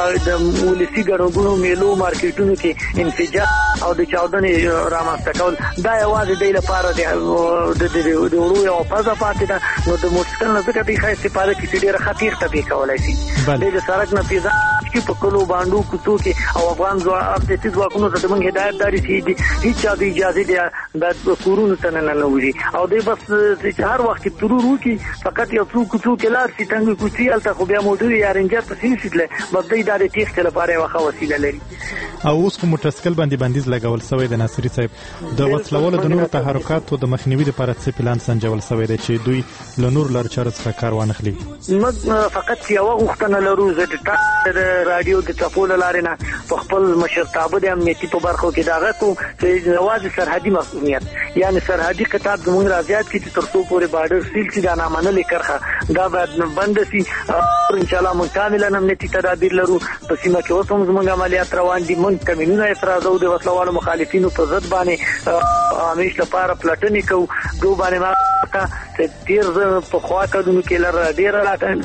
[SPEAKER 23] د ولسی ګڼو میلو مارکیټونو کې انفجار او د چاودنې رامنځته کول دا یوازې د لپاره د د ورو یو پزه پاتې ده نو د موټر سایکل نه ځکه د استفاده کې ډیره خطر ته کولای شي د سړک نه پیدا کې په کلو باندې کوڅو کې او افغان ځواکونو ځواکونو ته موږ هدایت داري چې هیڅ د اجازه دی د کورونو ته نه نه وړي او دوی بس چې هر وخت ترور وکي فقط یو څو کوڅو کې لار چې څنګه کوڅې الته خو بیا موټر یا رنجر په سین شتله بس دوی د تیښت لپاره واخا وسیله لري.
[SPEAKER 22] او اوس کوم موټر سایکل باندې بندیز لګول شوی د ناصری صاحب د وسلوالو د نورو تحرکاتو د مخنیوي لپاره څه پلان سنجول شوی دی چې دوی له نور لار چارو څخه کار وانخلي.
[SPEAKER 23] موږ فقط یو غوښتنه لرو چې د رادیو د چاپول لارې نه په خپل مشرتابه د امنیتي په برخو کې داغه کو چې نواز سرحدي مسؤلیت یعنی سرحدي قطاع زموږ راځيات کې تر څو پورې بارډر سیل چې دا نامنلې کرخه دا باید بند شي ان شاء الله موږ کاملا امنیتي تدابیر لرو په سیمه کې اوس هم زموږ عملیات روان دي موږ کمینونه اعتراض او د وسلوالو مخالفینو په ضد باندې همیش لپاره پلاتنی کو دو باندې ما چې تیر په خوا کډونو کې لر ډیر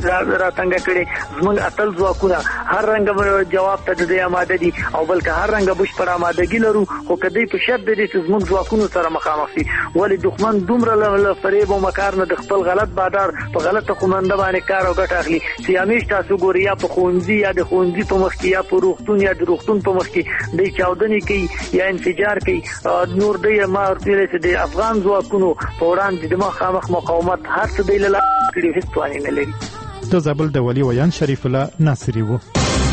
[SPEAKER 23] راتنګ کړي زموږ اتل ځواکونه هر رنګ جواب ته د آماده دي او بلکې هر رنګ بش پر آمادګي لرو خو کدی په شرط دي چې زموږ ځواکونو سره مخامخ شي ولې دښمن دومره له فریب او مکار نه د خپل غلط بادار په غلطه قومنده باندې کار او ګټه اخلي چې همیش تاسو ګوري یا په خونځي یا د خونځي په مخ کې یا په روغتون یا د روغتون په مخ کې د چاودنې کوي یا انفجار کوي نور دی ما ورته چې د افغان ځواکونو په وړاندې د مخامخ مقاومت هر څه دی له کړي هیڅ توان نه لري.
[SPEAKER 22] د زابل د ولی ویان شریف الله ناصری وو.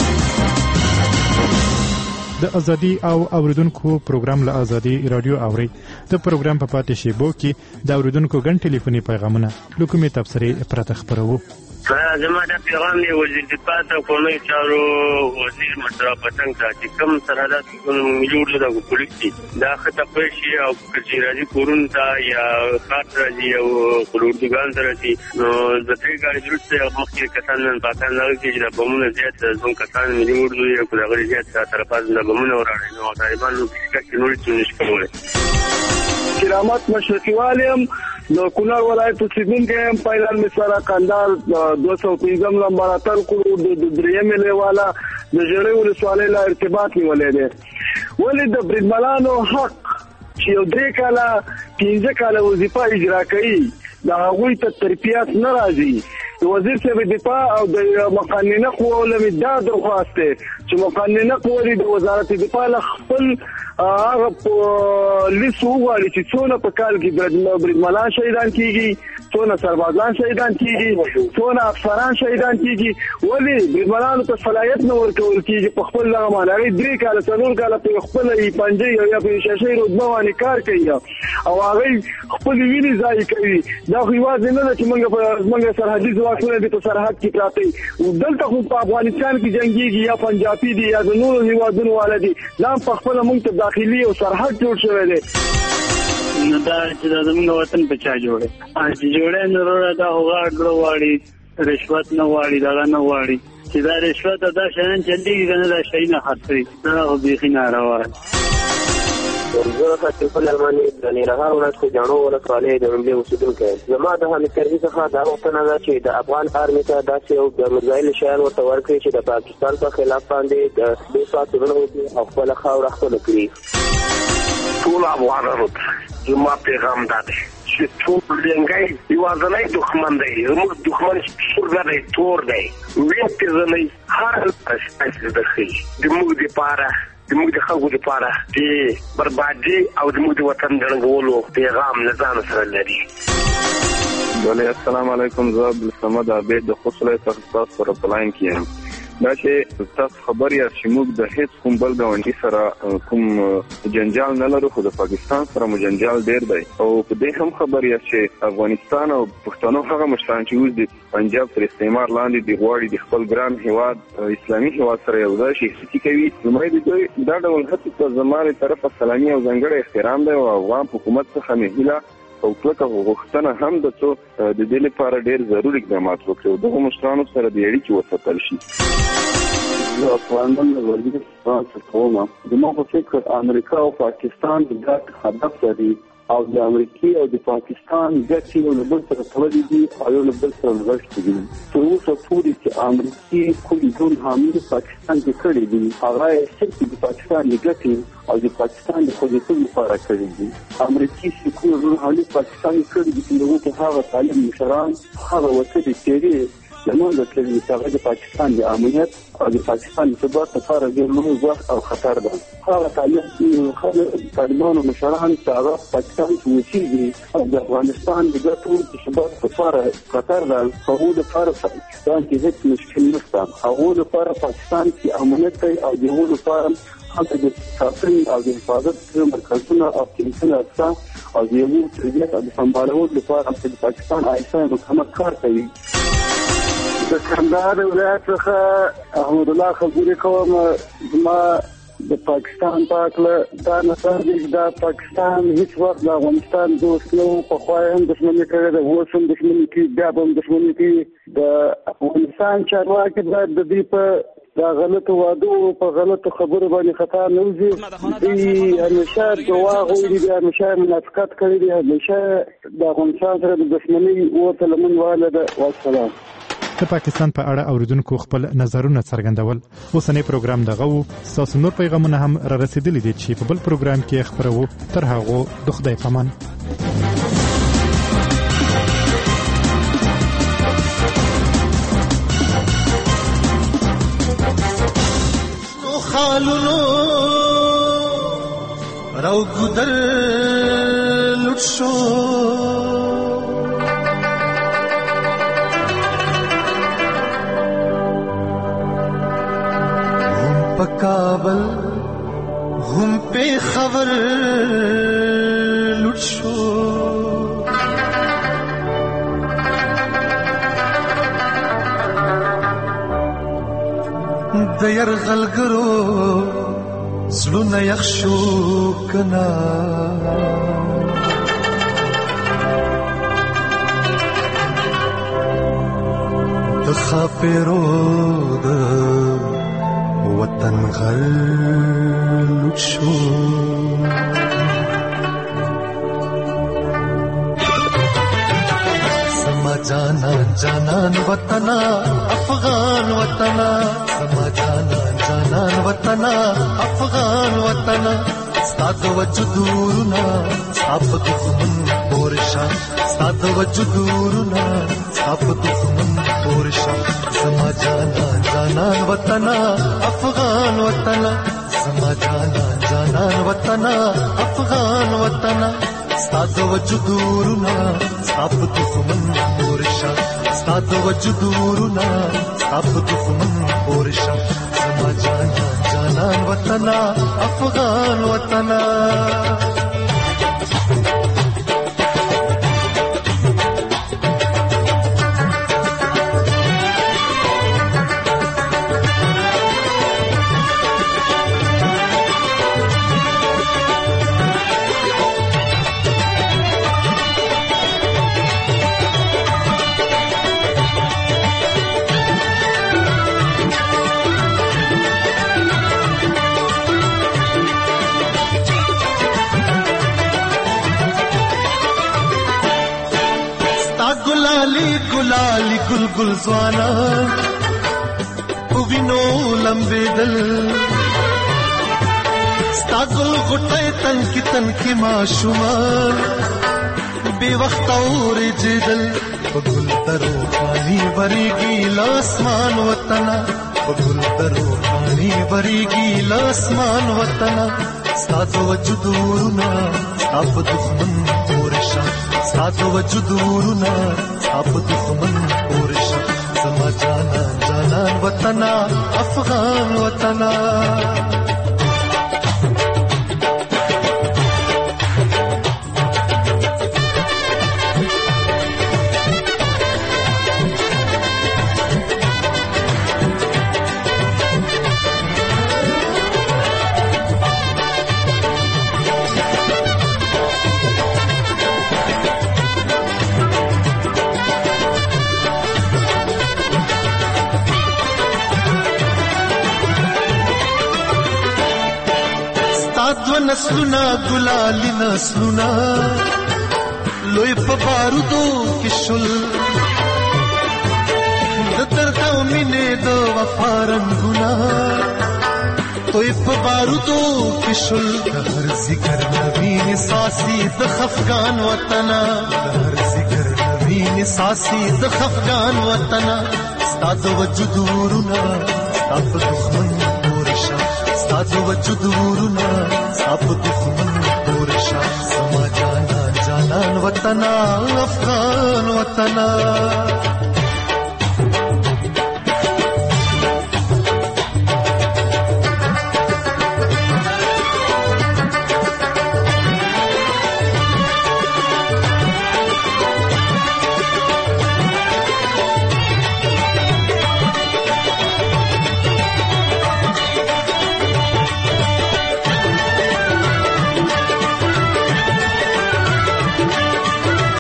[SPEAKER 22] د ازادي او اوریدونکو پروګرام له ازادي رادیو اوري د پروګرام په پاتې شیبو کې د اوریدونکو ګڼ ټلیفوني پیغامونه لکه تبصرې پرته خبرو.
[SPEAKER 10] زما د پیغام دی وزیر دفاع ته قومي چارو وزیر مشرف پتنګ ته چې کوم سرحدات موجود دي د پولیسي دا خطه پېشي او چې راځي کورون ته یا خاط راځي او کورودګان ته راځي نو د دې غاړي درته مخکې کسان نن پاتان لږ چې د بمونو زیات ځون کسان موجود دي او د غړي زیات طرفاز د بمونو وراړي نو طالبان نو چې نور څه نشي کولای.
[SPEAKER 11] کرامت مشرقي والیم د کونړ ولایت اوسیدونکو هم پایلان مسره کندهار دو سو پنځم نمبر اتل کړو د درېمې لیواله د جړې ولسوالۍ له ارتباط نیولې ده ولې د بریدمنانو حق چې یو درې کاله پنځه کاله وظیفه اجرا کوي دا هغوی ته تربیات نه راځي. د وزیر صاحب دفاع او د مقننه قوه له دا درخواست ده چې مقننه قوه د وزارت دفاع له خپل هغه لیسو غواړي چې څونه په کال کې بریدمنان شهیدان کیږي څونه سربازان شهیدان کیږي څونه افسران شهیدان کیږي ولې بریدمنانو ته صلاحیت نه ورکول کیږي په خپل لغه معنی درې کاله څلور کاله په خپل یې پنځه یا په شاشې رتبه باندې کار کوي او هغه خپل ویني ځای کوي دا خو یوازې نه ده چې موږ په موږ سرحدي ځواکونه د سرحد کې پراته او دلته خو په افغانستان کې جنگيږي یا پنجابي دي یا د نورو هیوادونو والدي دا په خپل موږ ته داخلي او سرحد جوړ شوی دی
[SPEAKER 10] نو دا چې زموږ وطن په چا جوړه چې جوړه نه وروړه دا هغه غواړي رشوت نه غواړي دا نه غواړي چې دا رشوت دا شان چندي کنه دا شي نه خاطري دا خو بيخي ناروا
[SPEAKER 12] زه خاطر په لمانه د نهار ورځ جانو ولسوالۍ د ملي اوسیدونکو زما د همکاري څخه دا وطن دا چې د افغان آرمي ته داسې یو د مزایل شان ورته ورکړي چې د پاکستان په خلاف باندې د دفاع ترونه او خپل خاور خپل کړی
[SPEAKER 11] ټول افغانانو ته زما پیغام دا دی چې ټول لنګي یوازنۍ دښمن دی موږ دښمن څور دی تور دی وینته زنۍ هر څه دخلي د موږ لپاره د موږ د خلکو لپاره د بربادي او د موږ د وطن د رنګولو پیغام نه ځان سره لري.
[SPEAKER 15] بله السلام علیکم زه عبدالصمد عبید د خوشحالی څخه تاسو سره په لاین کې یم
[SPEAKER 11] دا چې تاسو خبر یا چې موږ د هیڅ کوم بل ګاونډي سره کوم جنجال نه لرو، خو د پاکستان سره مو جنجال ډیر دی. او په دې هم خبر یا چې افغانستان او پښتنو هغه مشران چې اوس د پنجاب تر استعمار لاندې د غواړي د خپل ګران هیواد اسلامي هیواد سره یو ځای شي چې کوي، نو دوی دا ډول هڅې ته زموږ طرفه سلامي او ځانګړی احترام دی. او افغان حکومت څخه مې هیله او کلکه غوښتنه هم ده چې د دې لپاره ډېر ضروري اقدامات وکړي او دغه مشرانو سره د اړیکې وساتل شي.
[SPEAKER 24] زه افغانان له ورځې څخه کوم زما په فکر امریکا او پاکستان د ګډ هدف لري او د امریکا او د پاکستان ګټې یو له بل سره تړلې دي او یو له بل سره نغښتې دي. تر اوسه پورې چې امریکا کوم ډول حامل پاکستان کې کړی دي هغه صرف د پاکستان د ګټې او د پاکستان د خوځښت لپاره کړی دي. امریکا چې کوم ډول حامل پاکستان کړی دي چې دغه هغه تعلیم مشران هغه وته دي چې زموږ د کلي چې د پاکستان د امنیت او د پاکستان د ثبات لپاره ډېر لوی ځواک او خطر ده. هغه تعلیم خلک طالبانو مشران چې هغه پاکستان کې اوسېږي او د افغانستان د ګټو د ثبات لپاره خطر ده، هغو لپاره پاکستان کې هېڅ مشکل نشته. هغو لپاره پاکستان کې امنیت کوي او د هغو لپاره هلته د ساتنې او د حفاظت مرکزونه او کلیسونه شته او د یوه تربیت او د سمبالولو لپاره د پاکستان آیسان مکمل کار کوي. د کندهار ولایت څخه احمد الله خبرې کوم. زما د پاکستان په اړه دا نظر دی چې دا پاکستان هیڅ وخت د افغانستان دوست نه و، پخوا هم دښمني کړې ده، اوس هم دښمني کوي، بیا به هم دښمني کوي. د افغانستان چارواکي باید د دې په دا غلطو وعدو په غلطو خبرو باندې خطا نه وځي. دوی همیشه دروغ ویلي دي، همیشه منافقت کړی دی، همیشه د افغانستان سره د دښمنۍ ورته لمن وهله ده. والسلام.
[SPEAKER 22] د پاکستان په اړه اوریدونکو خپل نظرونه څرګندول. اوسنی پروګرام دغه وو. تاسو نور پیغامونه هم را رسیدلي دي چې په بل پروګرام کې خبرو. تر هغه د خدای پامان.
[SPEAKER 14] نو خالونو راو ګدر لټ شو کابل هم په خبر لټ شو د يرغلګرو زړونه یخ شو کنا د خاپیرو د وطن غل لټ شو سما جانا جانان وطنا افغان وطنا سما جانا جانان وطنا افغان وطنا ستاد وجودورنا ساب دښمن پورشا ستاد وجودورنا ساب دښمن پورشا سما جانا جانان وطنا افغان وطنا سما جانا جانان وطنا افغان وطنا ستاد وجودورنا ساب دښمن پورشا ستاد وجودورنا ساب دښمن پورشا سما جانا جانان وطنا افغان وطنا गुलाली गुल गुल ज़वाना उविनो लंबे दल स्ता गुल गुटे तन की तन की माशुमान बेवक्त और जिदल गुल तरो पानी भरेगी लासमान वतना गुल तरो पानी भरेगी लासमान वतना सात वजुदूरना अब दुश्मन पोरशा सात वजुदूरना अब दुश्मन पोरशा زما جانان جانان وطنا افغان وطنا نسلونا گلالی نسلونا لوی په بارودو کې شل د درد او مینې د وفا رنګونه توی په بارودو کې شل د هر ذکر نوین ساسي د خفګان وطنا د هر ذکر نوین ساسي د خفګان وطنا ستا د وجود ورونه ستا په دښمن پورشا ستا د وجود ورونه ستا په دښمن پورشا زما جانان جانان وطنا افغان وطنا